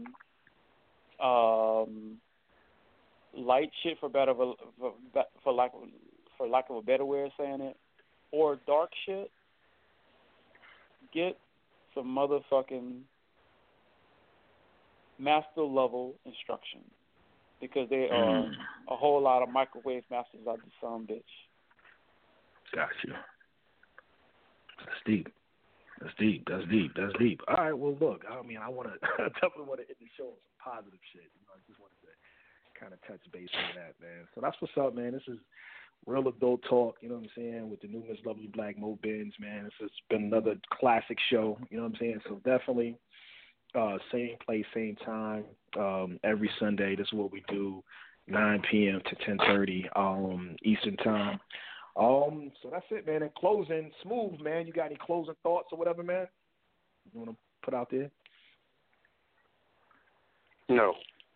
Speaker 5: um, light shit for better for, for lack of, for lack of a better way of saying it, or dark shit, get some motherfucking master level instruction because they are
Speaker 1: mm.
Speaker 5: a whole lot of microwave masters out the some bitch.
Speaker 1: Got you. That's deep. That's deep. That's deep. That's deep. All right. Well, look. I mean, I want to definitely want to end the show with some positive shit. You know, I just wanted to kind of touch base on that, man. So that's what's up, man. This is real adult talk. You know what I'm saying? With the new Miss Lovely Black Mo Benz, man. This has been another classic show. You know what I'm saying? So definitely, uh, same place, same time. Um, every Sunday. This is what we do, nine p.m. to ten thirty um, Eastern time. Um, so that's it, man. In closing, Smooth, man, you got any closing thoughts or whatever, man? You want to put out there?
Speaker 6: No.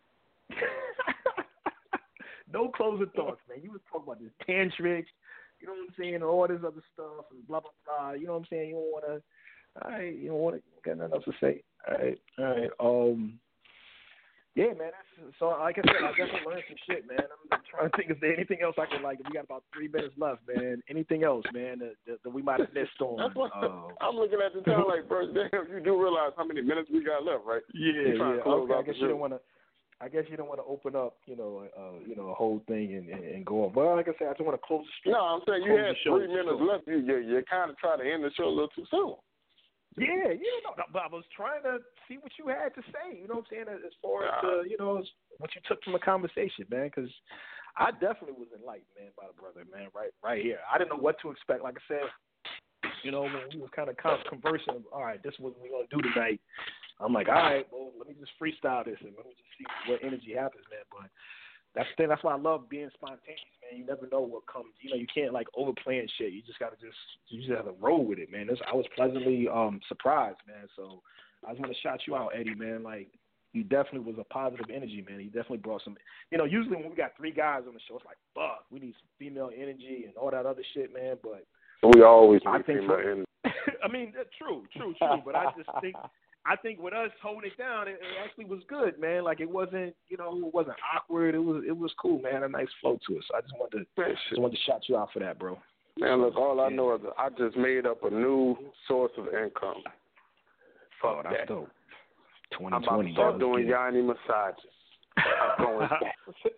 Speaker 1: No closing thoughts, man. You was talking about this tantric, you know what I'm saying, and all this other stuff, and blah, blah, blah. You know what I'm saying? You don't want to, all right, you don't want to, got nothing else to say. All right, all right. Um, yeah, man. That's, so, like I said, I definitely learned some shit, man. I'm, I'm trying to think if there's anything else I can, like, we got about three minutes left, man. Anything else, man, that, that, that we might have missed on?
Speaker 6: That's what,
Speaker 1: uh,
Speaker 6: I'm looking at the time like, bro, damn, you do realize how many minutes we got left, right?
Speaker 1: Yeah, yeah. Okay, I guess you
Speaker 6: room.
Speaker 1: don't want to. I guess you don't want to open up, you know, uh, you know, a whole thing and, and, and go on. Well, like I said, I just want to close the show.
Speaker 6: No, I'm saying you had three minutes left. You you, you kind of try to end the show a little too soon.
Speaker 1: Yeah, yeah, no, but I was trying to see what you had to say. You know what I'm saying? As far as uh, you know, what you took from the conversation, man. Because I definitely was enlightened, man, by the brother, man. Right, right here. I didn't know what to expect. Like I said, you know, when we was kind of conversing, all right, this is what we're gonna do tonight. I'm like, all right, well, let me just freestyle this and let me just see what energy happens, man. But that's the thing. That's why I love being spontaneous, man. You never know what comes. You know, you can't like overplan shit. You just gotta just you just have to roll with it, man. This, I was pleasantly um surprised, man. So I just want to shout you out, Eddie, man. Like you definitely was a positive energy, man. You definitely brought some. You know, usually when we got three guys on the show, it's like, fuck, we need some female energy and all that other shit, man. But
Speaker 6: we always
Speaker 1: I
Speaker 6: need
Speaker 1: think
Speaker 6: female
Speaker 1: for,
Speaker 6: energy.
Speaker 1: I mean, true, true, true. But I just think. I think with us holding it down, it, it actually was good, man. Like it wasn't, you know, it wasn't awkward. It was, it was cool, man. A nice flow to it. So I just wanted to, man, just wanted to shout you out for that, bro.
Speaker 6: Man, look, all I know is that I just made up a new source of income. Fuck
Speaker 1: oh, that's
Speaker 6: that.
Speaker 1: dope. twenty twenty.
Speaker 6: I'm about to start doing Yanni massages. I'm going back.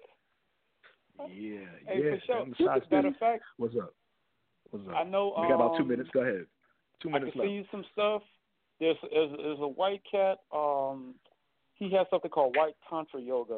Speaker 1: Yeah,
Speaker 5: hey,
Speaker 1: yeah.
Speaker 5: For sure. As a matter of fact,
Speaker 1: what's up? What's up?
Speaker 5: I know.
Speaker 1: We got about two
Speaker 5: um,
Speaker 1: minutes. Go ahead. Two minutes
Speaker 5: I can
Speaker 1: left.
Speaker 5: see you some stuff. There's, there's, there's a white cat. Um, he has something called White Tantra Yoga.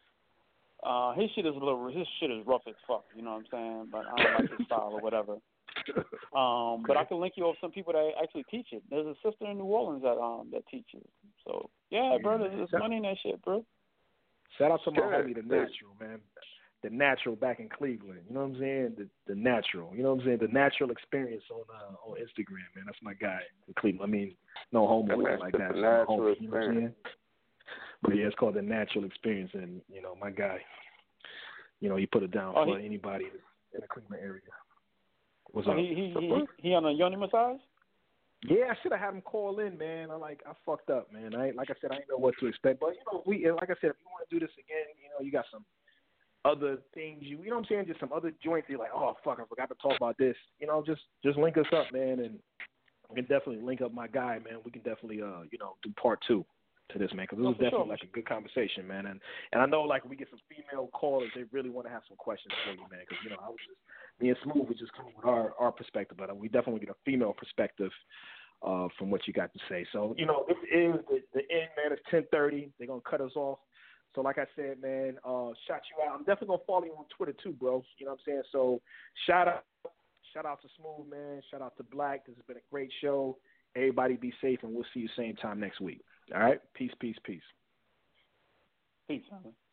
Speaker 5: Uh, his shit is a little. His shit is rough as fuck. You know what I'm saying? But I don't like his style or whatever. Um, but I can link you up with some people that actually teach it. There's a sister in New Orleans that um that teaches. So yeah, yeah bro, there's, there's money in that shit, bro.
Speaker 1: Shout out to my homie, the Natural, man. The Natural back in Cleveland. You know what I'm saying? The the Natural. You know what I'm saying? The Natural Experience on uh, on Instagram, man. That's my guy in Cleveland. I mean, no homo or like that.
Speaker 6: The Natural
Speaker 1: homie,
Speaker 6: Experience.
Speaker 1: You know what I'm saying? But yeah, it's called the Natural Experience, and you know, my guy. you know, he put it down
Speaker 5: oh,
Speaker 1: for
Speaker 5: he,
Speaker 1: anybody in the Cleveland area. What's
Speaker 5: oh,
Speaker 1: up?
Speaker 5: He he, he he on a Yoni massage?
Speaker 1: Yeah, I should have had him call in, man. I like I fucked up, man. I like I said, I didn't know what to expect. But you know, we like I said, if you want to do this again, you know, you got some other things you you know what I'm saying, just some other joints you're like, oh fuck, I forgot to talk about this. You know, just just link us up, man, and we can definitely link up my guy, man. We can definitely uh, you know, do part two to this, man, because it was
Speaker 5: oh,
Speaker 1: definitely
Speaker 5: sure.
Speaker 1: like a good conversation, man. And and I know like we get some female callers, they really want to have some questions for you, man, because you know I was just me and Smooth was just coming with our our perspective, but we definitely get a female perspective uh, from what you got to say. So you know, this is the, the end, man. It's ten thirty. They're gonna cut us off. So like I said, man, uh, shout you out. I'm definitely gonna follow you on Twitter too, bro. You know what I'm saying? So shout out, shout out to Smooth, man. Shout out to Black. This has been a great show. Everybody be safe, and we'll see you same time next week. All right? Peace, peace, peace.
Speaker 5: Peace, family.